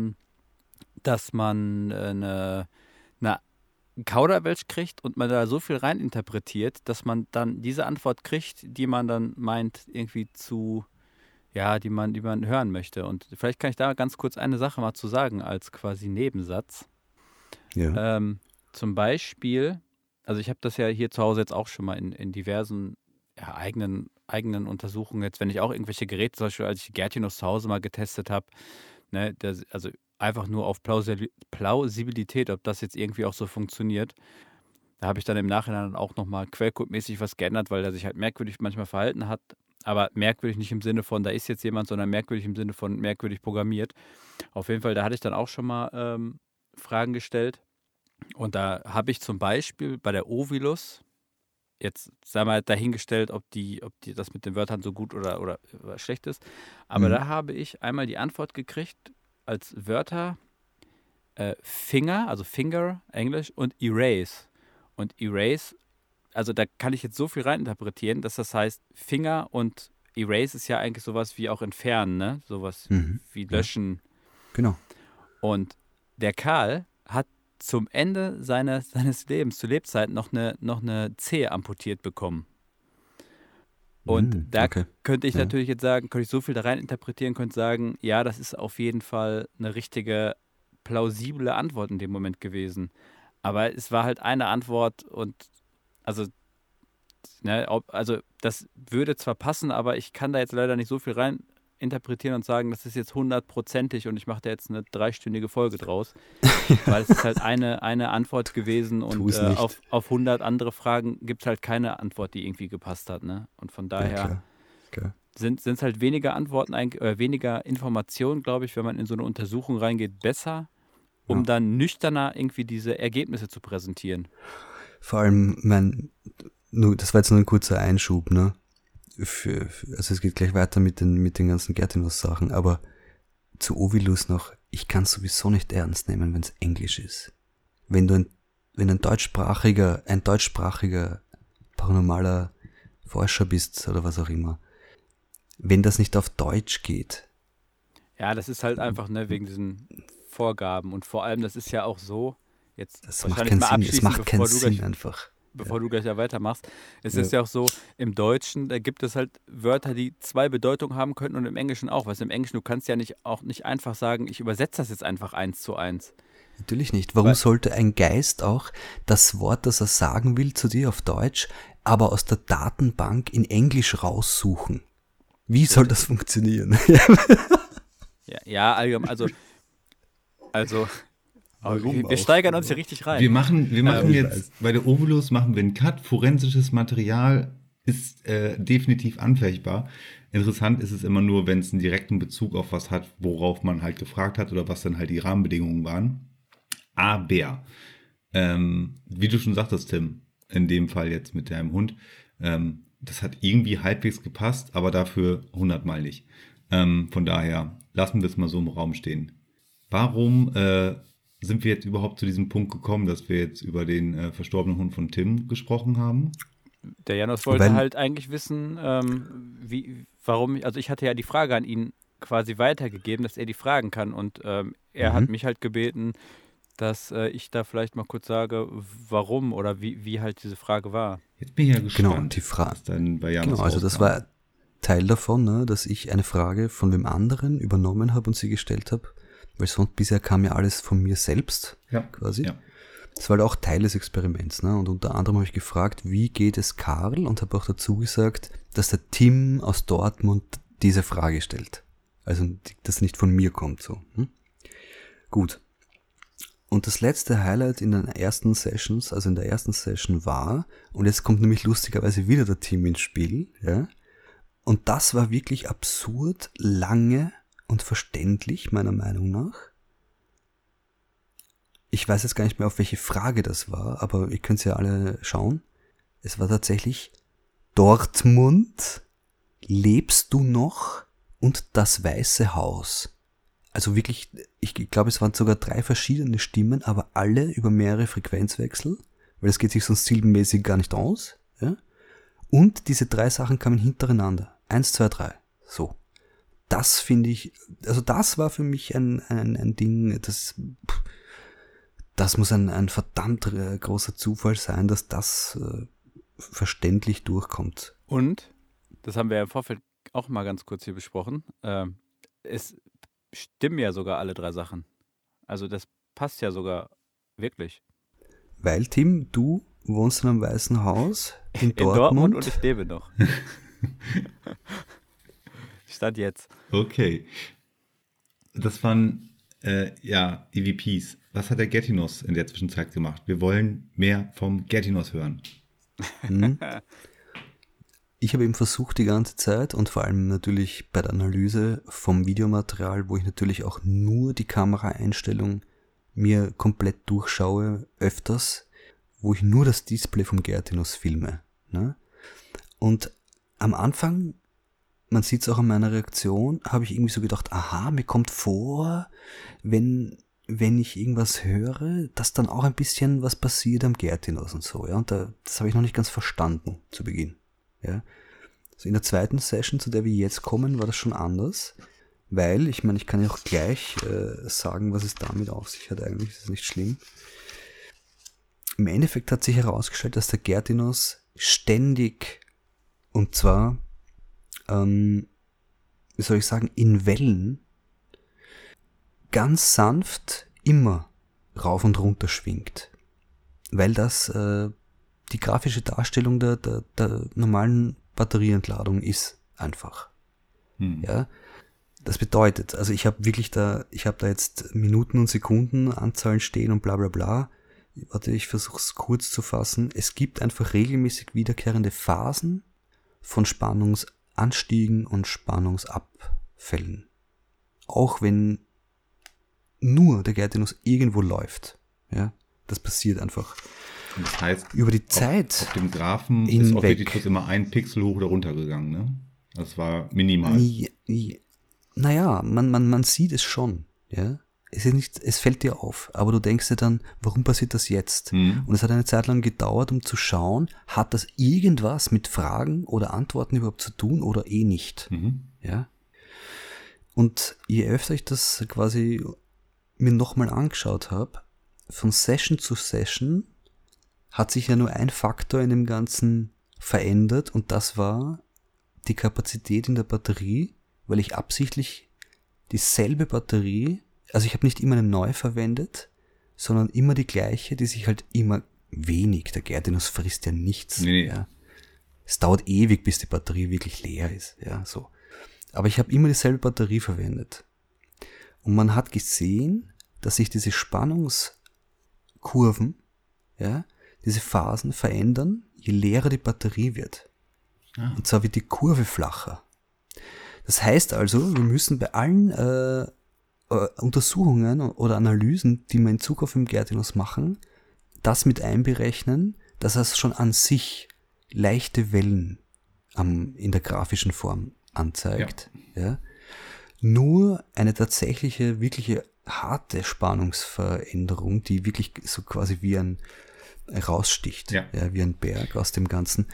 eine Kauderwelsch kriegt und man da so viel reininterpretiert, dass man dann diese Antwort kriegt, die man dann meint, irgendwie die man hören möchte. Und vielleicht kann ich da ganz kurz eine Sache mal zu sagen, als quasi Nebensatz. Ja. Zum Beispiel, also ich habe das ja hier zu Hause jetzt auch schon mal in diversen eigenen Untersuchungen, jetzt wenn ich auch irgendwelche Geräte, zum Beispiel als ich die Gärtchennuss zu Hause mal getestet habe, ne, also einfach nur auf Plausibilität, ob das jetzt irgendwie auch so funktioniert. Da habe ich dann im Nachhinein auch nochmal quellcodemäßig was geändert, weil er sich halt merkwürdig manchmal verhalten hat, aber merkwürdig nicht im Sinne von, da ist jetzt jemand, sondern merkwürdig im Sinne von merkwürdig programmiert. Auf jeden Fall, da hatte ich dann auch schon mal Fragen gestellt. Und da habe ich zum Beispiel bei der Ovilus, jetzt sagen wir mal dahingestellt, ob die das mit den Wörtern so gut oder schlecht ist, aber da habe ich einmal die Antwort gekriegt als Wörter Finger, also Finger, Englisch, und Erase. Und Erase, also da kann ich jetzt so viel reininterpretieren, dass das heißt Finger und Erase ist ja eigentlich sowas wie auch entfernen, ne? Sowas wie löschen. Genau. Und der Karl hat zum Ende seines Lebens, zu Lebzeiten, noch eine Zehe amputiert bekommen. Und da könnte ich natürlich jetzt sagen, könnte ich so viel da rein interpretieren, könnte sagen, ja, das ist auf jeden Fall eine richtige, plausible Antwort in dem Moment gewesen. Aber es war halt eine Antwort und also das würde zwar passen, aber ich kann da jetzt leider nicht so viel rein interpretieren und sagen, das ist jetzt 100%ig und ich mache da jetzt eine 3-stündige Folge draus, weil es ist halt eine Antwort gewesen und auf 100 andere Fragen gibt es halt keine Antwort, die irgendwie gepasst hat, ne? Und von daher sind es halt weniger Antworten, weniger Informationen, glaube ich, wenn man in so eine Untersuchung reingeht, besser, um dann nüchterner irgendwie diese Ergebnisse zu präsentieren. Vor allem, das war jetzt nur ein kurzer Einschub, ne? Also es geht gleich weiter mit den ganzen Gärtchennuss-Sachen, aber zu Ovilus noch, ich kann es sowieso nicht ernst nehmen, wenn es Englisch ist. Wenn ein deutschsprachiger paranormaler Forscher bist oder was auch immer, wenn das nicht auf Deutsch geht. Ja, das ist halt einfach, ne, wegen diesen Vorgaben und vor allem, das ist ja auch so, jetzt das macht keinen Sinn, es macht keinen Sinn einfach. Bevor du gleich ja weitermachst. Es ist ja auch so, im Deutschen, da gibt es halt Wörter, die 2 Bedeutungen haben könnten und im Englischen auch. Weil im Englischen, du kannst ja nicht einfach sagen, ich übersetze das jetzt einfach 1:1. Natürlich nicht. Warum sollte ein Geist auch das Wort, das er sagen will zu dir auf Deutsch, aber aus der Datenbank in Englisch raussuchen? Wie soll das funktionieren? Ja, allgemein, also wir steigern uns hier richtig rein. Wir machen jetzt, bei der Ovilus machen wir einen Cut. Forensisches Material ist definitiv anfechtbar. Interessant ist es immer nur, wenn es einen direkten Bezug auf was hat, worauf man halt gefragt hat oder was dann halt die Rahmenbedingungen waren. Aber, wie du schon sagtest, Tim, in dem Fall jetzt mit deinem Hund, das hat irgendwie halbwegs gepasst, aber dafür 100-mal nicht. Von daher lassen wir es mal so im Raum stehen. Warum sind wir jetzt überhaupt zu diesem Punkt gekommen, dass wir jetzt über den verstorbenen Hund von Tim gesprochen haben? Der Janos wollte halt eigentlich wissen, warum, also ich hatte ja die Frage an ihn quasi weitergegeben, dass er die fragen kann und er hat mich halt gebeten, dass ich da vielleicht mal kurz sage, warum oder wie halt diese Frage war. Jetzt bin ich ja gespannt. Genau, die Frage. Dann bei Janos also das war Teil davon, ne, dass ich eine Frage von wem anderen übernommen habe und sie gestellt habe. Weil sonst bisher kam ja alles von mir selbst, quasi. Ja. Das war halt auch Teil des Experiments, ne? Und unter anderem habe ich gefragt, wie geht es Karl? Und habe auch dazu gesagt, dass der Tim aus Dortmund diese Frage stellt. Also, dass nicht von mir kommt, so. Gut. Und das letzte Highlight in den ersten Sessions, also in der ersten Session war, und jetzt kommt nämlich lustigerweise wieder der Team ins Spiel, ja, und das war wirklich absurd, lange und verständlich, meiner Meinung nach. Ich weiß jetzt gar nicht mehr, auf welche Frage das war, aber ihr könnt es ja alle schauen. Es war tatsächlich Dortmund, lebst du noch? Und das Weiße Haus. Also wirklich, ich glaube, es waren sogar 3 verschiedene Stimmen, aber alle über mehrere Frequenzwechsel, weil es geht sich sonst silbenmäßig gar nicht aus. Ja? Und diese 3 Sachen kamen hintereinander. 1, 2, 3. So. Das finde ich, also das war für mich ein Ding, das muss ein verdammt großer Zufall sein, dass das verständlich durchkommt. Und, das haben wir ja im Vorfeld auch mal ganz kurz hier besprochen, es stimmen ja sogar alle 3 Sachen. Also das passt ja sogar wirklich. Weil, Tim, du wohnst in einem Weißen Haus in In Dortmund und ich lebe noch. Stand jetzt. Okay. Das waren EVPs. Was hat der Gatinos in der Zwischenzeit gemacht? Wir wollen mehr vom Gatinos hören. Ich habe eben versucht die ganze Zeit und vor allem natürlich bei der Analyse vom Videomaterial, wo ich natürlich auch nur die Kameraeinstellung mir komplett durchschaue, öfters, wo ich nur das Display vom Gatinos filme. Ne? Und am Anfang, man sieht es auch an meiner Reaktion, habe ich irgendwie so gedacht, aha, mir kommt vor, wenn ich irgendwas höre, dass dann auch ein bisschen was passiert am Gatinos und so. Ja? Und das habe ich noch nicht ganz verstanden zu Beginn. Ja? Also in der zweiten Session, zu der wir jetzt kommen, war das schon anders, weil, ich meine, ich kann ja auch gleich sagen, was es damit auf sich hat eigentlich, das ist nicht schlimm. Im Endeffekt hat sich herausgestellt, dass der Gatinos ständig, und zwar, wie soll ich sagen, in Wellen, ganz sanft immer rauf und runter schwingt, weil das die grafische Darstellung der normalen Batterieentladung ist einfach. Ja, das bedeutet, also ich habe da jetzt Minuten und Sekunden Anzahlen stehen und bla bla bla. Warte, ich versuche es kurz zu fassen. Es gibt einfach regelmäßig wiederkehrende Phasen von Spannungsanstiegen und Spannungsabfällen. Auch wenn nur der Gatinos irgendwo läuft. Ja, das passiert einfach. Und das heißt, über die Zeit auf dem Graphen ist auch wirklich kurz immer ein Pixel hoch oder runter gegangen, ne? Das war minimal. Naja, man sieht es schon, ja. Es fällt dir auf, aber du denkst dir dann, warum passiert das jetzt? Und es hat eine Zeit lang gedauert, um zu schauen, hat das irgendwas mit Fragen oder Antworten überhaupt zu tun oder nicht? Ja. Und je öfter ich das quasi mir nochmal angeschaut habe, von Session zu Session, hat sich ja nur ein Faktor in dem Ganzen verändert und das war die Kapazität in der Batterie, weil ich absichtlich dieselbe Batterie, also ich habe nicht immer eine neue verwendet, sondern immer die gleiche, die sich halt immer wenig, der Gatinos frisst ja nichts. Nee. Ja. Es dauert ewig, bis die Batterie wirklich leer ist. Ja, so. Aber ich habe immer dieselbe Batterie verwendet. Und man hat gesehen, dass sich diese Spannungskurven, ja, diese Phasen verändern, je leerer die Batterie wird. Und zwar wird die Kurve flacher. Das heißt also, wir müssen bei allen Untersuchungen oder Analysen, die wir in Zukunft im Gatinos machen, das mit einberechnen, dass es schon an sich leichte Wellen in der grafischen Form anzeigt. Ja. Nur eine tatsächliche, wirkliche harte Spannungsveränderung, die wirklich so quasi wie ein raussticht, wie ein Berg aus dem Ganzen,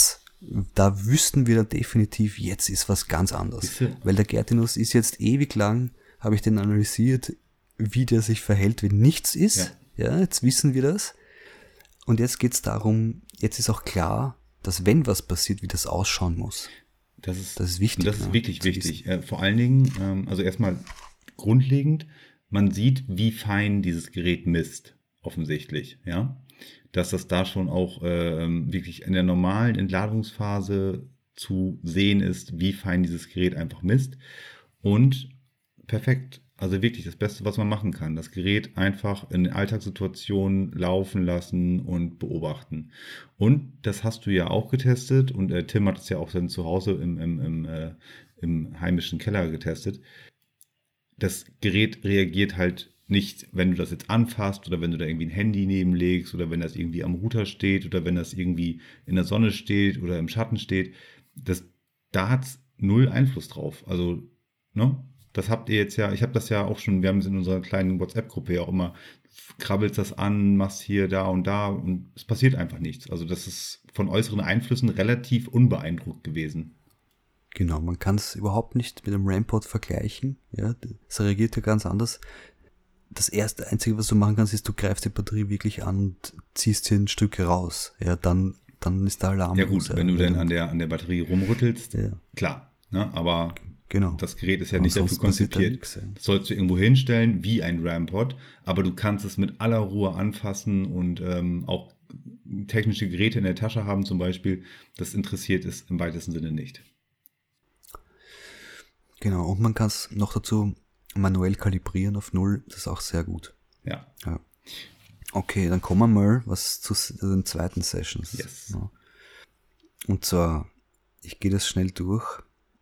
da wüssten wir dann definitiv, jetzt ist was ganz anderes. Weil der Gatinos ist jetzt ewig lang, habe ich den analysiert, wie der sich verhält, wenn nichts ist. Ja, jetzt wissen wir das. Und jetzt geht es darum, jetzt ist auch klar, dass wenn was passiert, wie das ausschauen muss. Das ist wichtig. Das ist wirklich wichtig. Vor allen Dingen, also erstmal grundlegend, man sieht, wie fein dieses Gerät misst, offensichtlich, ja. Dass das da schon auch wirklich in der normalen Entladungsphase zu sehen ist, wie fein dieses Gerät einfach misst. Und perfekt, Also wirklich das Beste, was man machen kann. Das Gerät einfach in Alltagssituationen laufen lassen und beobachten. Und das hast du ja auch getestet und Tim hat es ja auch dann zu Hause im heimischen Keller getestet. Das Gerät reagiert halt nicht, wenn du das jetzt anfasst oder wenn du da irgendwie ein Handy nebenlegst oder wenn das irgendwie am Router steht oder wenn das irgendwie in der Sonne steht oder im Schatten steht. Da hat es null Einfluss drauf. Also, ne? Das habt ihr jetzt ja, ich habe das ja auch schon, wir haben es in unserer kleinen WhatsApp-Gruppe ja auch immer, krabbelst das an, machst hier, da und es passiert einfach nichts. Also das ist von äußeren Einflüssen relativ unbeeindruckt gewesen. Genau, man kann es überhaupt nicht mit einem RAM-Pod vergleichen. Ja, es reagiert ja ganz anders. Das Einzige, was du machen kannst, ist, du greifst die Batterie wirklich an und ziehst hier ein Stück raus. Ja, dann ist der Alarm. Ja gut, wenn du dann an der Batterie rumrüttelst, ja. Klar, ne, aber genau. Das Gerät ist ja nicht dafür konzipiert. Das sollst du irgendwo hinstellen, wie ein RAM-Pod, aber du kannst es mit aller Ruhe anfassen und auch technische Geräte in der Tasche haben zum Beispiel. Das interessiert es im weitesten Sinne nicht. Genau, und man kann es noch dazu manuell kalibrieren auf 0, das ist auch sehr gut. Ja. Okay, dann kommen wir mal zu den zweiten Sessions. Yes. Ja. Und zwar, ich gehe das schnell durch.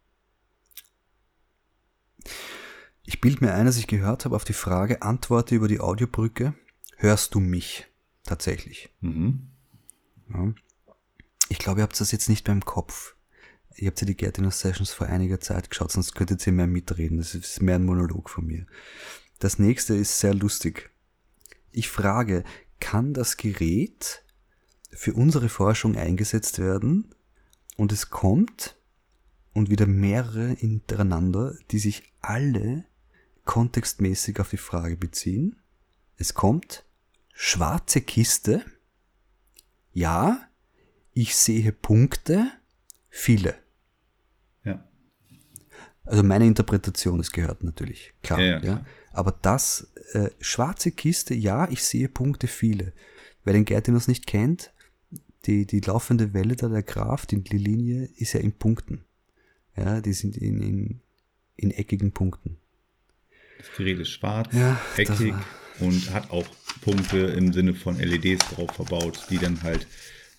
Ich bilde mir ein, dass ich gehört habe auf die Frage, antworte über die Audiobrücke, hörst du mich tatsächlich? Mhm. Ja. Ich glaube, ihr habt das jetzt nicht mehr im Kopf. Ihr habt ja die Gärtner Sessions vor einiger Zeit geschaut, sonst könntet ihr mehr mitreden. Das ist mehr ein Monolog von mir. Das nächste ist sehr lustig. Ich frage, kann das Gerät für unsere Forschung eingesetzt werden? Und es kommt und wieder mehrere hintereinander, die sich alle kontextmäßig auf die Frage beziehen. Es kommt, schwarze Kiste, ja, ich sehe Punkte, viele. Ja. Also meine Interpretation, es gehört natürlich, klar. Ja. Ja. Aber das, schwarze Kiste, ja, ich sehe Punkte, viele. Wer den Gärtner nicht kennt, die laufende Welle da, der Graph, die Linie, ist ja in Punkten. Ja, die sind in eckigen Punkten. Das Gerät ist schwarz, ja, eckig und hat auch Punkte im Sinne von LEDs drauf verbaut, die dann halt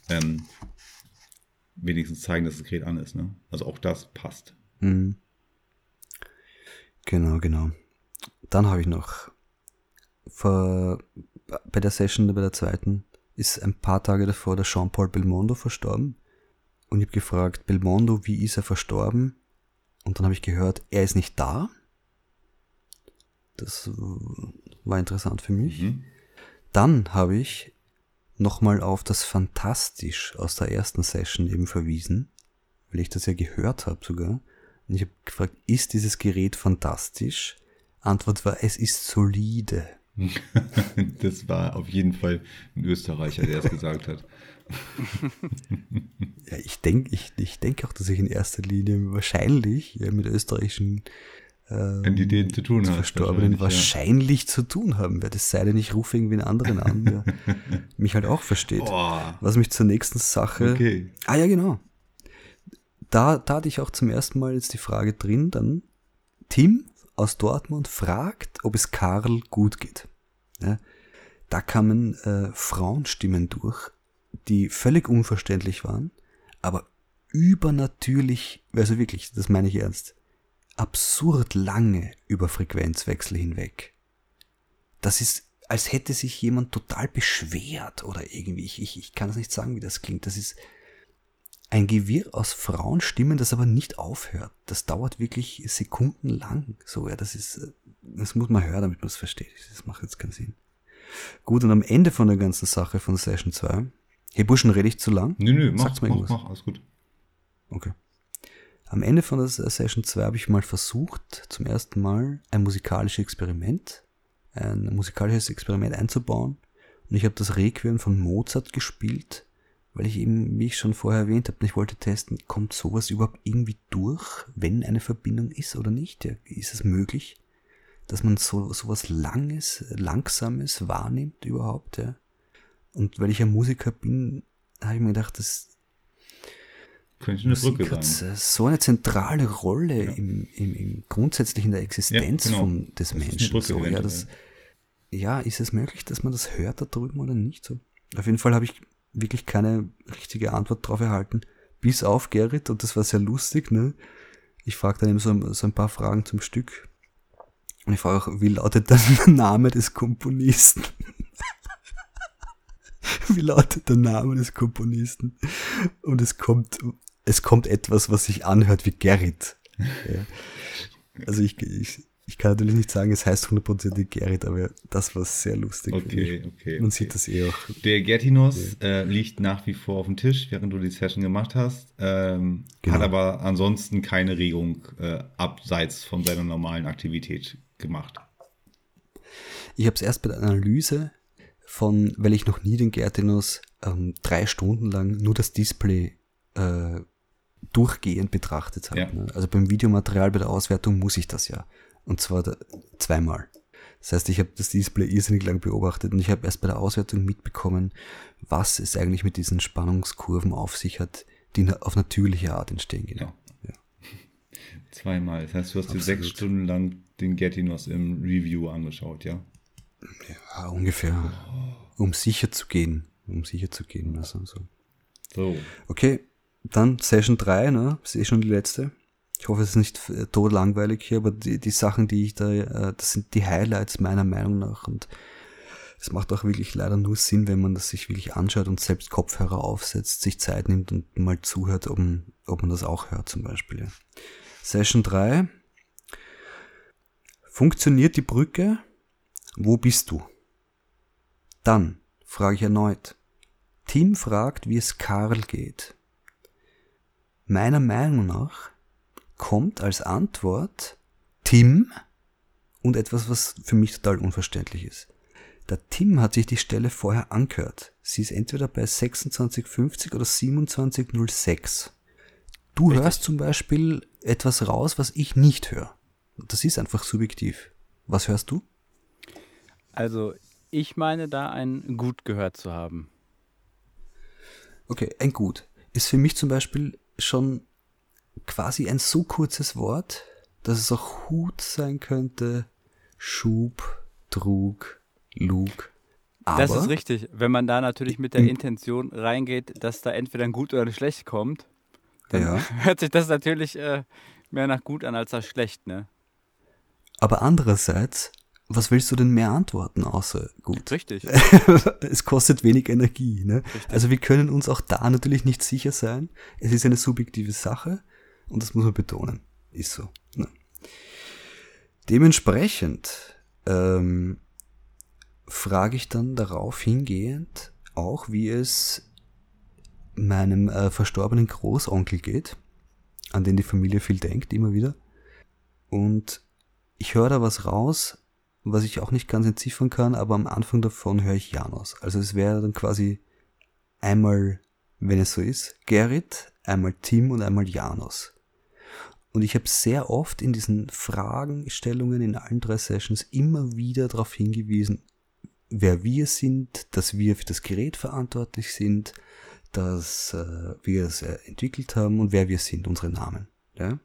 wenigstens zeigen, dass das Gerät an ist. Ne? Also auch das passt. Mhm. Genau. Dann habe ich noch bei der Session, bei der zweiten, ist ein paar Tage davor der Jean-Paul Belmondo verstorben. Und ich habe gefragt, Belmondo, wie ist er verstorben? Und dann habe ich gehört, er ist nicht da. Das war interessant für mich. Mhm. Dann habe ich nochmal auf das Fantastisch aus der ersten Session eben verwiesen, weil ich das ja gehört habe sogar. Und ich habe gefragt, ist dieses Gerät fantastisch? Antwort war, es ist solide. Das war auf jeden Fall ein Österreicher, der es gesagt hat. Ja, ich denke auch, dass ich in erster Linie wahrscheinlich mit österreichischen Entität zu tun hat. Verstorbenen wahrscheinlich zu tun haben werde. Es sei denn, ich rufe irgendwie einen anderen an, der mich halt auch versteht. Oh. Was mich zur nächsten Sache... Okay. Ah ja, genau. Da hatte ich auch zum ersten Mal jetzt die Frage drin, dann Tim aus Dortmund fragt, ob es Karl gut geht. Ja, da kamen Frauenstimmen durch, die völlig unverständlich waren, aber übernatürlich, also wirklich, das meine ich ernst, absurd lange über Frequenzwechsel hinweg. Das ist, als hätte sich jemand total beschwert oder irgendwie, ich kann es nicht sagen, wie das klingt. Das ist ein Gewirr aus Frauenstimmen, das aber nicht aufhört. Das dauert wirklich sekundenlang. So, ja, das muss man hören, damit man es versteht. Das macht jetzt keinen Sinn. Gut, und am Ende von der ganzen Sache von Session 2, hey Burschen, rede ich zu lang? Nö, mach, alles gut. Okay. Am Ende von der Session 2 habe ich mal versucht, zum ersten Mal ein musikalisches Experiment einzubauen. Und ich habe das Requiem von Mozart gespielt, weil ich eben, wie ich schon vorher erwähnt habe, ich wollte testen, kommt sowas überhaupt irgendwie durch, wenn eine Verbindung ist oder nicht? Ja, ist es möglich, dass man sowas Langes, Langsames wahrnimmt überhaupt? Ja? Und weil ich ja Musiker bin, habe ich mir gedacht, Könnte eine Brücke Musik hat sein. so eine zentrale Rolle im grundsätzlich in der Existenz Ja, genau. des Das ist eine Menschen. Brücke So, eventuell. ist es möglich, dass man das hört da drüben oder nicht? So. Auf jeden Fall habe ich wirklich keine richtige Antwort drauf erhalten. Bis auf Gerrit, und das war sehr lustig, ne? Ich frage dann eben so ein paar Fragen zum Stück. Und ich frage auch, wie lautet der Name des Komponisten? Wie lautet der Name des Komponisten? Und es kommt etwas, was sich anhört wie Gerrit. Ja. Also ich kann natürlich nicht sagen, es heißt 100% Gerrit, aber das war sehr lustig. Okay. Man sieht das eh auch. Der Gertinos liegt nach wie vor auf dem Tisch, während du die Session gemacht hast, Genau. hat aber ansonsten keine Regung abseits von seiner normalen Aktivität gemacht. Ich habe es erst bei der Analyse weil ich noch nie den Gertinos 3 Stunden lang nur das Display durchgehend betrachtet habe. Ja. Ne? Also beim Videomaterial, bei der Auswertung muss ich das ja. Und zwar zweimal. Das heißt, ich habe das Display irrsinnig lang beobachtet und ich habe erst bei der Auswertung mitbekommen, was es eigentlich mit diesen Spannungskurven auf sich hat, die auf natürliche Art entstehen. Genau. Ja. Zweimal. Das heißt, du hast dir Absolut. 6 Stunden lang den Gertinos im Review angeschaut, ja? Ja, ungefähr. Um sicher zu gehen. Also so. So. Okay, dann Session 3, ne? Das ist eh schon die letzte. Ich hoffe, es ist nicht totlangweilig hier, aber die Sachen, die ich da, das sind die Highlights meiner Meinung nach, und es macht auch wirklich leider nur Sinn, wenn man das sich wirklich anschaut und selbst Kopfhörer aufsetzt, sich Zeit nimmt und mal zuhört, ob man das auch hört zum Beispiel. Ja. Session 3. Funktioniert die Brücke? Wo bist du? Dann frage ich erneut. Tim fragt, wie es Karl geht. Meiner Meinung nach kommt als Antwort Tim und etwas, was für mich total unverständlich ist. Der Tim hat sich die Stelle vorher angehört. Sie ist entweder bei 26,50 oder 27,06. Du Richtig. hörst zum Beispiel etwas raus, was ich nicht höre. Das ist einfach subjektiv. Was hörst du? Also, ich meine da ein Gut gehört zu haben. Okay, ein Gut ist für mich zum Beispiel schon quasi ein so kurzes Wort, dass es auch Hut sein könnte, Schub, Trug, Lug. Aber Das ist richtig. Wenn man da natürlich mit der Intention reingeht, dass da entweder ein Gut oder ein Schlecht kommt, dann Ja. hört sich das natürlich mehr nach Gut an als nach Schlecht, ne? Aber andererseits, was willst du denn mehr antworten, außer gut? Richtig. Es kostet wenig Energie. Ne? Richtig. Also wir können uns auch da natürlich nicht sicher sein. Es ist eine subjektive Sache und das muss man betonen. Ist so. Ne? Dementsprechend frage ich dann darauf hingehend auch, wie es meinem verstorbenen Großonkel geht, an den die Familie viel denkt, immer wieder. Und ich höre da was raus, was ich auch nicht ganz entziffern kann, aber am Anfang davon höre ich Janos. Also es wäre dann quasi einmal, wenn es so ist, Gerrit, einmal Tim und einmal Janos. Und ich habe sehr oft in diesen Fragestellungen in allen 3 Sessions immer wieder darauf hingewiesen, wer wir sind, dass wir für das Gerät verantwortlich sind, dass wir es entwickelt haben und wer wir sind, unsere Namen. Ja?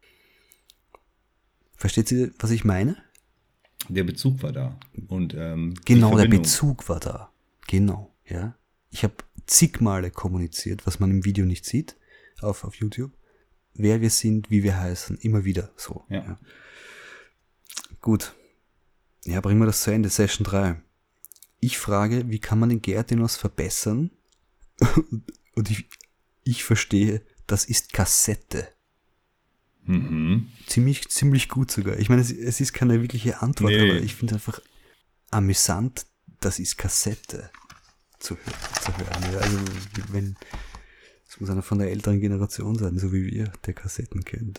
Versteht ihr, was ich meine? Der Bezug war da. Und, Genau, die der Verbindung. Bezug war da. Genau, ja. Ich habe zig Male kommuniziert, was man im Video nicht sieht, auf YouTube. Wer wir sind, wie wir heißen, immer wieder so. Ja. Gut. Ja, bringen wir das zu Ende. Session 3. Ich frage, wie kann man den Gertinos verbessern? Und ich verstehe, das ist Kassette. Mhm. Ziemlich gut sogar. Ich meine, es ist keine wirkliche Antwort, Nee. aber ich finde einfach amüsant, das ist Kassette zu hören. Ja, also es muss einer von der älteren Generation sein, so wie wir, der Kassetten kennt.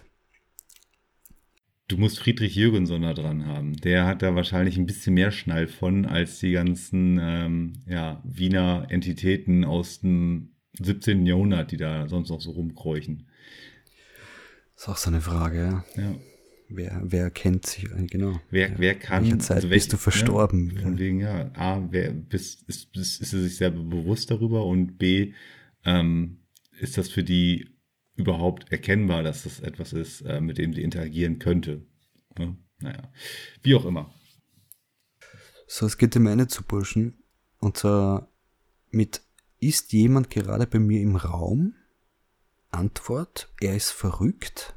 Du musst Friedrich Jürgenson da dran haben. Der hat da wahrscheinlich ein bisschen mehr Schnall von als die ganzen Wiener Entitäten aus dem 17. Jahrhundert, die da sonst noch so rumkräuchen. Ist auch so eine Frage, ja. Ja. Wer kennt sich, genau. Wer kann, welcher Zeit bist du verstorben? Ja, von wegen, ja, A, ist er sich selber bewusst darüber und B, ist das für die überhaupt erkennbar, dass das etwas ist, mit dem sie interagieren könnte. Ne? Naja, wie auch immer. So, es geht um eine zu Burschen. Und zwar mit: Ist jemand gerade bei mir im Raum? Antwort: Er ist verrückt.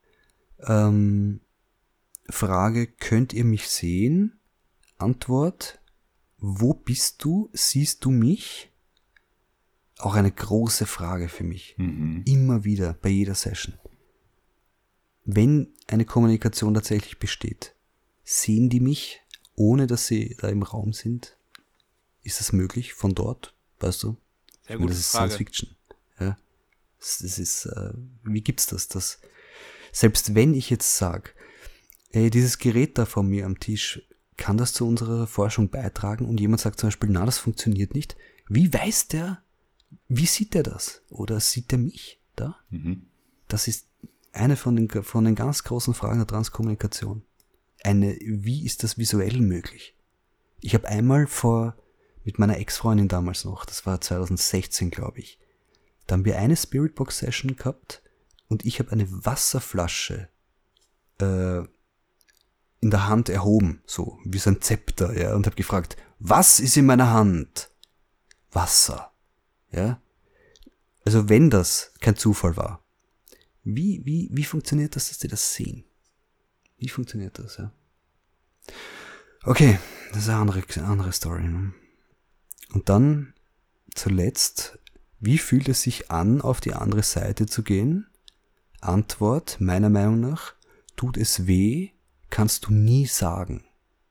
Frage: Könnt ihr mich sehen? Antwort: Wo bist du? Siehst du mich? Auch eine große Frage für mich. Immer wieder, bei jeder Session. Wenn eine Kommunikation tatsächlich besteht, sehen die mich, ohne dass sie da im Raum sind? Ist das möglich von dort? Weißt du? Sehr gute Das ist Frage. Science Fiction. Ja. Das ist, wie gibt's das? Selbst wenn ich jetzt sage, ey, dieses Gerät da vor mir am Tisch, kann das zu unserer Forschung beitragen? Und jemand sagt zum Beispiel, na, das funktioniert nicht. Wie weiß der, wie sieht der das? Oder sieht der mich da? Das ist eine von den ganz großen Fragen der Transkommunikation. Wie ist das visuell möglich? Ich habe einmal mit meiner Ex-Freundin damals noch, das war 2016, glaube ich, da haben wir eine Spiritbox-Session gehabt und ich habe eine Wasserflasche in der Hand erhoben, so wie so ein Zepter, ja, und habe gefragt, was ist in meiner Hand? Wasser, ja. Also wenn das kein Zufall war, wie funktioniert das, dass die das sehen? Wie funktioniert das, ja? Okay, das ist eine andere Story. Ne? Und dann zuletzt, wie fühlt es sich an, auf die andere Seite zu gehen? Antwort, meiner Meinung nach, tut es weh, kannst du nie sagen.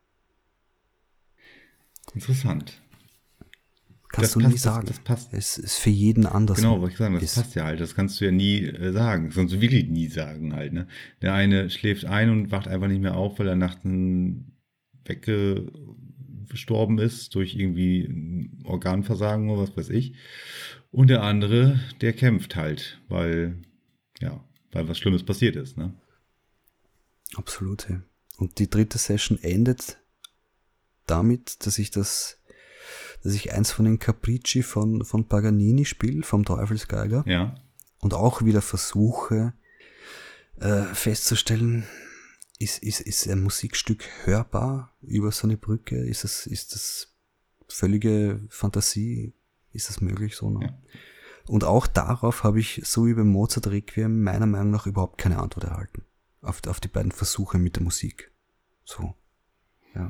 Interessant. Kannst Das du passt, nie sagen. das passt. Es ist für jeden anders. Genau, wollte ich sagen, das passt ja halt. Das kannst du ja nie sagen. Das kannst du wirklich nie sagen halt. Ne? Der eine schläft ein und wacht einfach nicht mehr auf, weil er nachts weggestorben ist durch irgendwie ein Organversagen oder was weiß ich. Und der andere, der kämpft halt, weil was Schlimmes passiert ist. Ne? Absolut, ja. Und die dritte Session endet damit, dass ich eins von den Capricci von Paganini spiele, vom Teufelsgeiger. Ja. Und auch wieder versuche festzustellen, ist ein Musikstück hörbar über so eine Brücke? Ist das völlige Fantasie? Ist das möglich so? Ne? Ja. Und auch darauf habe ich, so wie beim Mozart Requiem, meiner Meinung nach überhaupt keine Antwort erhalten. Auf die beiden Versuche mit der Musik. So. Ja.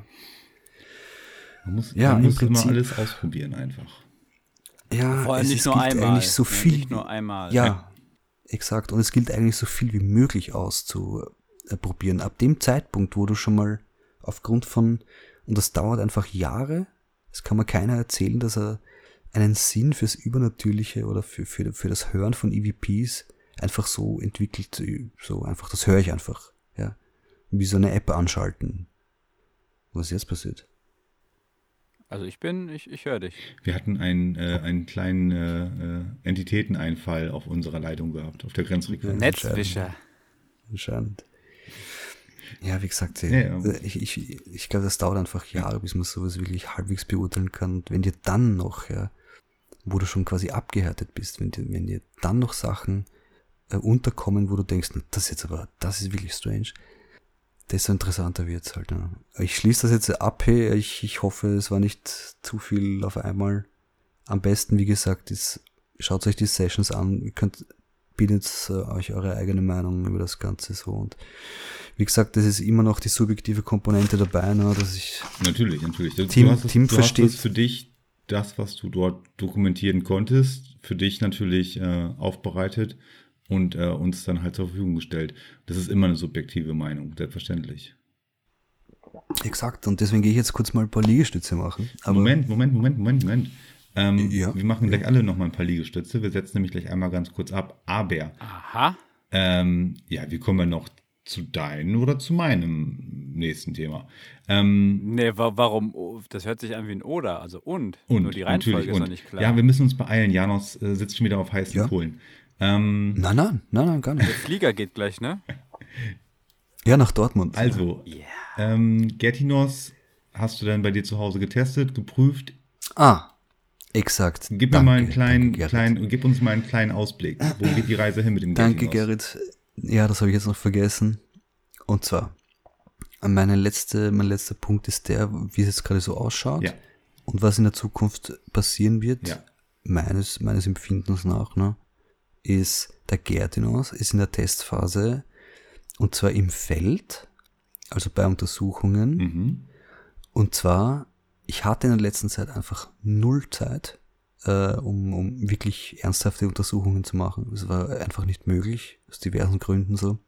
Man muss im Prinzip immer alles ausprobieren einfach. Ja, Vor allem nicht nur gilt einmal. eigentlich so viel. Nicht nur einmal. Ja, exakt. Und es gilt eigentlich so viel wie möglich auszuprobieren. Ab dem Zeitpunkt, wo du schon mal aufgrund von, und das dauert einfach Jahre, es kann mir keiner erzählen, dass er einen Sinn fürs Übernatürliche oder für das Hören von EVPs einfach so entwickelt, so einfach, das höre ich einfach, ja. Wie so eine App anschalten. Was jetzt passiert? Also ich höre dich. Wir hatten einen kleinen Entitäteneinfall auf unserer Leitung gehabt, auf der Grenzregion. Netzwischer. Anscheinend. Ja, wie gesagt, Ja. ich glaube, das dauert einfach Jahre, bis man sowas wirklich halbwegs beurteilen kann. Und wenn dir dann noch, ja, wo du schon quasi abgehärtet bist, wenn dir dann noch Sachen unterkommen, wo du denkst, das ist wirklich strange, desto interessanter wird's halt. Ja. Ich schließe das jetzt ab, hey, ich hoffe, es war nicht zu viel auf einmal. Am besten, wie gesagt, schaut euch die Sessions an, ihr bildet euch eure eigene Meinung über das Ganze so. Und wie gesagt, das ist immer noch die subjektive Komponente dabei, ne, dass ich... Natürlich. Tim Du hast für dich das, was du dort dokumentieren konntest, für dich natürlich aufbereitet und uns dann halt zur Verfügung gestellt. Das ist immer eine subjektive Meinung, selbstverständlich. Exakt, und deswegen gehe ich jetzt kurz mal ein paar Liegestütze machen. Aber Moment. Ja. Wir machen gleich alle nochmal ein paar Liegestütze. Wir setzen nämlich gleich einmal ganz kurz ab. Aber, Aha. wie kommen wir noch zu deinem oder zu meinem nächsten Thema? Nee, warum? Oh, das hört sich an wie ein Oder, also und. Nur die Reihenfolge ist noch nicht klar. Ja, wir müssen uns beeilen. Janos sitzt schon wieder auf heißen Kohlen. Nein, gar nicht. Der Flieger geht gleich, ne? Ja, nach Dortmund. Also, Gertinos hast du dann bei dir zu Hause getestet, geprüft? Exakt. Gib mir mal Gerrit. gib uns mal einen kleinen Ausblick. Wo geht die Reise hin mit dem Danke, Gertinos? Gerrit. Ja, das habe ich jetzt noch vergessen. Und zwar, mein letzter Punkt ist der, wie es jetzt gerade so ausschaut Ja. und was in der Zukunft passieren wird, Ja. meines Empfindens nach, ne, ist, der Gertinos ist in der Testphase und zwar im Feld, also bei Untersuchungen. Mhm. Und zwar, ich hatte in der letzten Zeit einfach null Zeit, um wirklich ernsthafte Untersuchungen zu machen. Es war einfach nicht möglich, aus diversen Gründen so.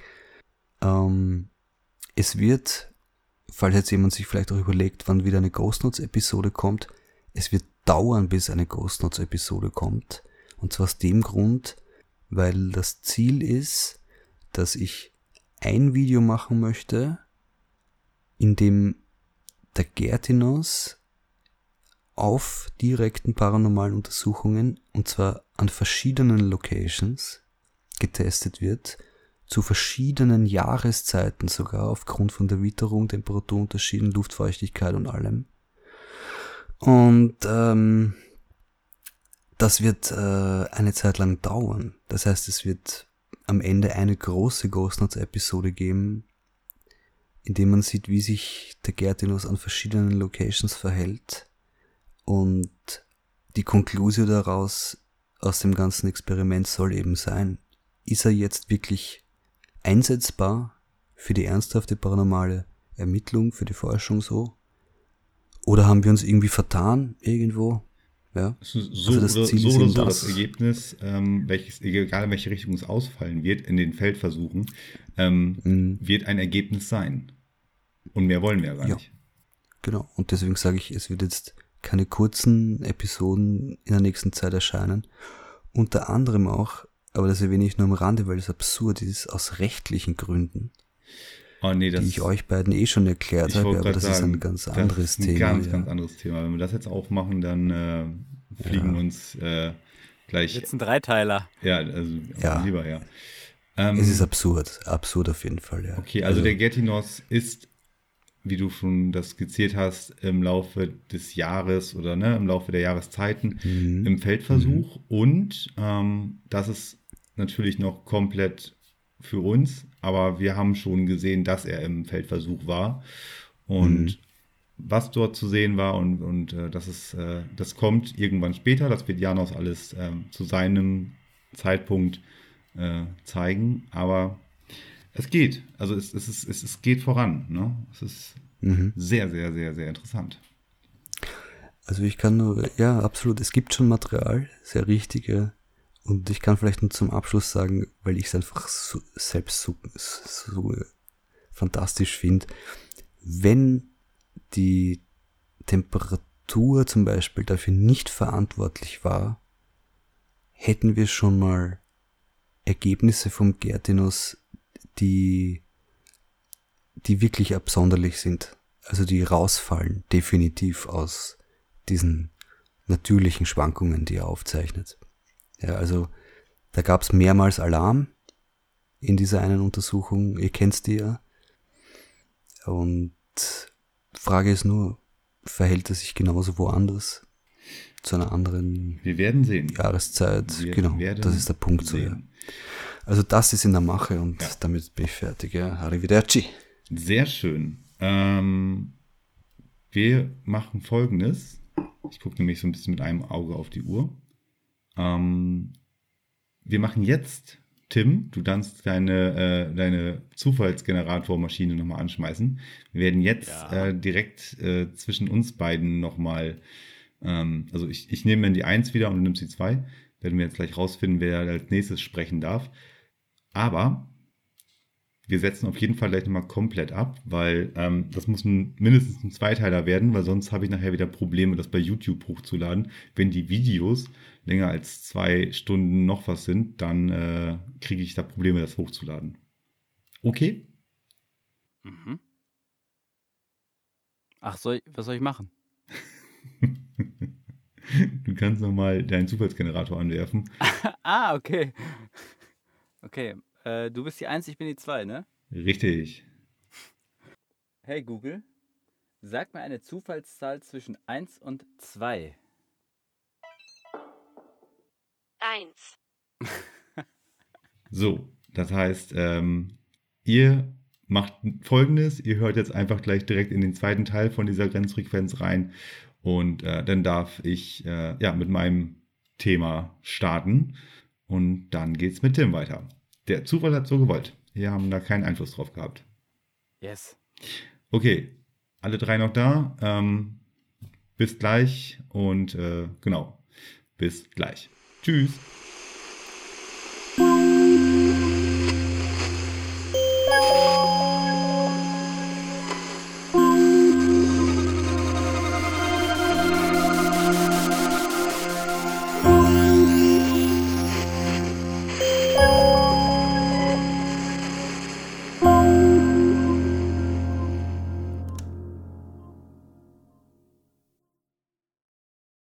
Es wird, falls jetzt jemand sich vielleicht auch überlegt, wann wieder eine Ghost Notes Episode kommt, es wird dauern, bis eine Ghost Notes Episode kommt. Und zwar aus dem Grund, weil das Ziel ist, dass ich ein Video machen möchte, in dem der Gertinos auf direkten paranormalen Untersuchungen, und zwar an verschiedenen Locations, getestet wird, zu verschiedenen Jahreszeiten sogar, aufgrund von der Witterung, Temperaturunterschieden, Luftfeuchtigkeit und allem. Und das wird eine Zeit lang dauern. Das heißt, es wird am Ende eine große Ghost Notes Episode geben, in dem man sieht, wie sich der Gertinos an verschiedenen Locations verhält. Und die Konklusion daraus, aus dem ganzen Experiment soll eben sein, ist er jetzt wirklich einsetzbar für die ernsthafte paranormale Ermittlung, für die Forschung so? Oder haben wir uns irgendwie vertan irgendwo? Ja. So das oder Ziel so, ist oder eben so das. das Ergebnis, egal in welche Richtung es ausfallen wird, in den Feldversuchen, wird ein Ergebnis sein. Und mehr wollen wir ja gar Ja. nicht. Genau. Und deswegen sage ich, es wird jetzt keine kurzen Episoden in der nächsten Zeit erscheinen. Unter anderem auch, aber das erwähne ich nur am Rande, weil es absurd ist, aus rechtlichen Gründen, Oh nee, das die ich euch beiden schon erklärt ich habe, wollte aber gerade das ist sagen, ein ganz das anderes ist ein Thema. ganz, ja. ganz anderes Thema. Wenn wir das jetzt aufmachen, dann fliegen uns gleich. Jetzt ein Dreiteiler. Ja, also Ja. lieber, ja. Es ist absurd auf jeden Fall, ja. Okay, also der Gertinos ist, wie du schon das skizziert hast, im Laufe des Jahres oder im Laufe der Jahreszeiten im Feldversuch. Und das ist natürlich noch komplett für uns, aber wir haben schon gesehen, dass er im Feldversuch war. Und was dort zu sehen war und das kommt irgendwann später, das wird Janos alles zu seinem Zeitpunkt zeigen, aber es geht, also es geht voran, ne? Es ist sehr, sehr, sehr, sehr interessant. Also ich kann nur, ja, absolut, es gibt schon Material, sehr richtig, ja. Und ich kann vielleicht nur zum Abschluss sagen, weil ich es einfach selbst so fantastisch finde, wenn die Temperatur zum Beispiel dafür nicht verantwortlich war, hätten wir schon mal Ergebnisse vom Gertinos, die wirklich absonderlich sind. Also die rausfallen definitiv aus diesen natürlichen Schwankungen, die er aufzeichnet. Ja, also da gab es mehrmals Alarm in dieser einen Untersuchung. Ihr kennt's die ja. Und Frage ist nur, verhält er sich genauso woanders? Zu einer anderen Wir werden sehen. Jahreszeit? Wir Genau, werden das ist der Punkt. So, ja. sehen. Also das ist in der Mache und damit bin ich fertig. Ja. Arrivederci. Sehr schön. Wir machen Folgendes. Ich gucke nämlich so ein bisschen mit einem Auge auf die Uhr. Wir machen jetzt, Tim, du darfst deine Zufallsgeneratormaschine nochmal anschmeißen. Wir werden jetzt direkt zwischen uns beiden nochmal, also ich nehme dann die 1 wieder und du nimmst die 2. Werden wir jetzt gleich rausfinden, wer als nächstes sprechen darf. Aber wir setzen auf jeden Fall gleich nochmal komplett ab, weil das muss mindestens ein Zweiteiler werden, weil sonst habe ich nachher wieder Probleme, das bei YouTube hochzuladen. Wenn die Videos länger als 2 Stunden noch was sind, dann kriege ich da Probleme, das hochzuladen. Okay? Mhm. Ach, was soll ich machen? Du kannst nochmal deinen Zufallsgenerator anwerfen. Okay. Okay, du bist die 1, ich bin die 2, ne? Richtig. Hey Google, sag mir eine Zufallszahl zwischen 1 und 2. 1. So, das heißt, ihr macht Folgendes, ihr hört jetzt einfach gleich direkt in den zweiten Teil von dieser Grenzfrequenz rein und dann darf ich mit meinem Thema starten und dann geht's mit Tim weiter. Der Zufall hat so gewollt. Wir haben da keinen Einfluss drauf gehabt. Yes. Okay, alle drei noch da. Bis gleich und bis gleich. Tschüss.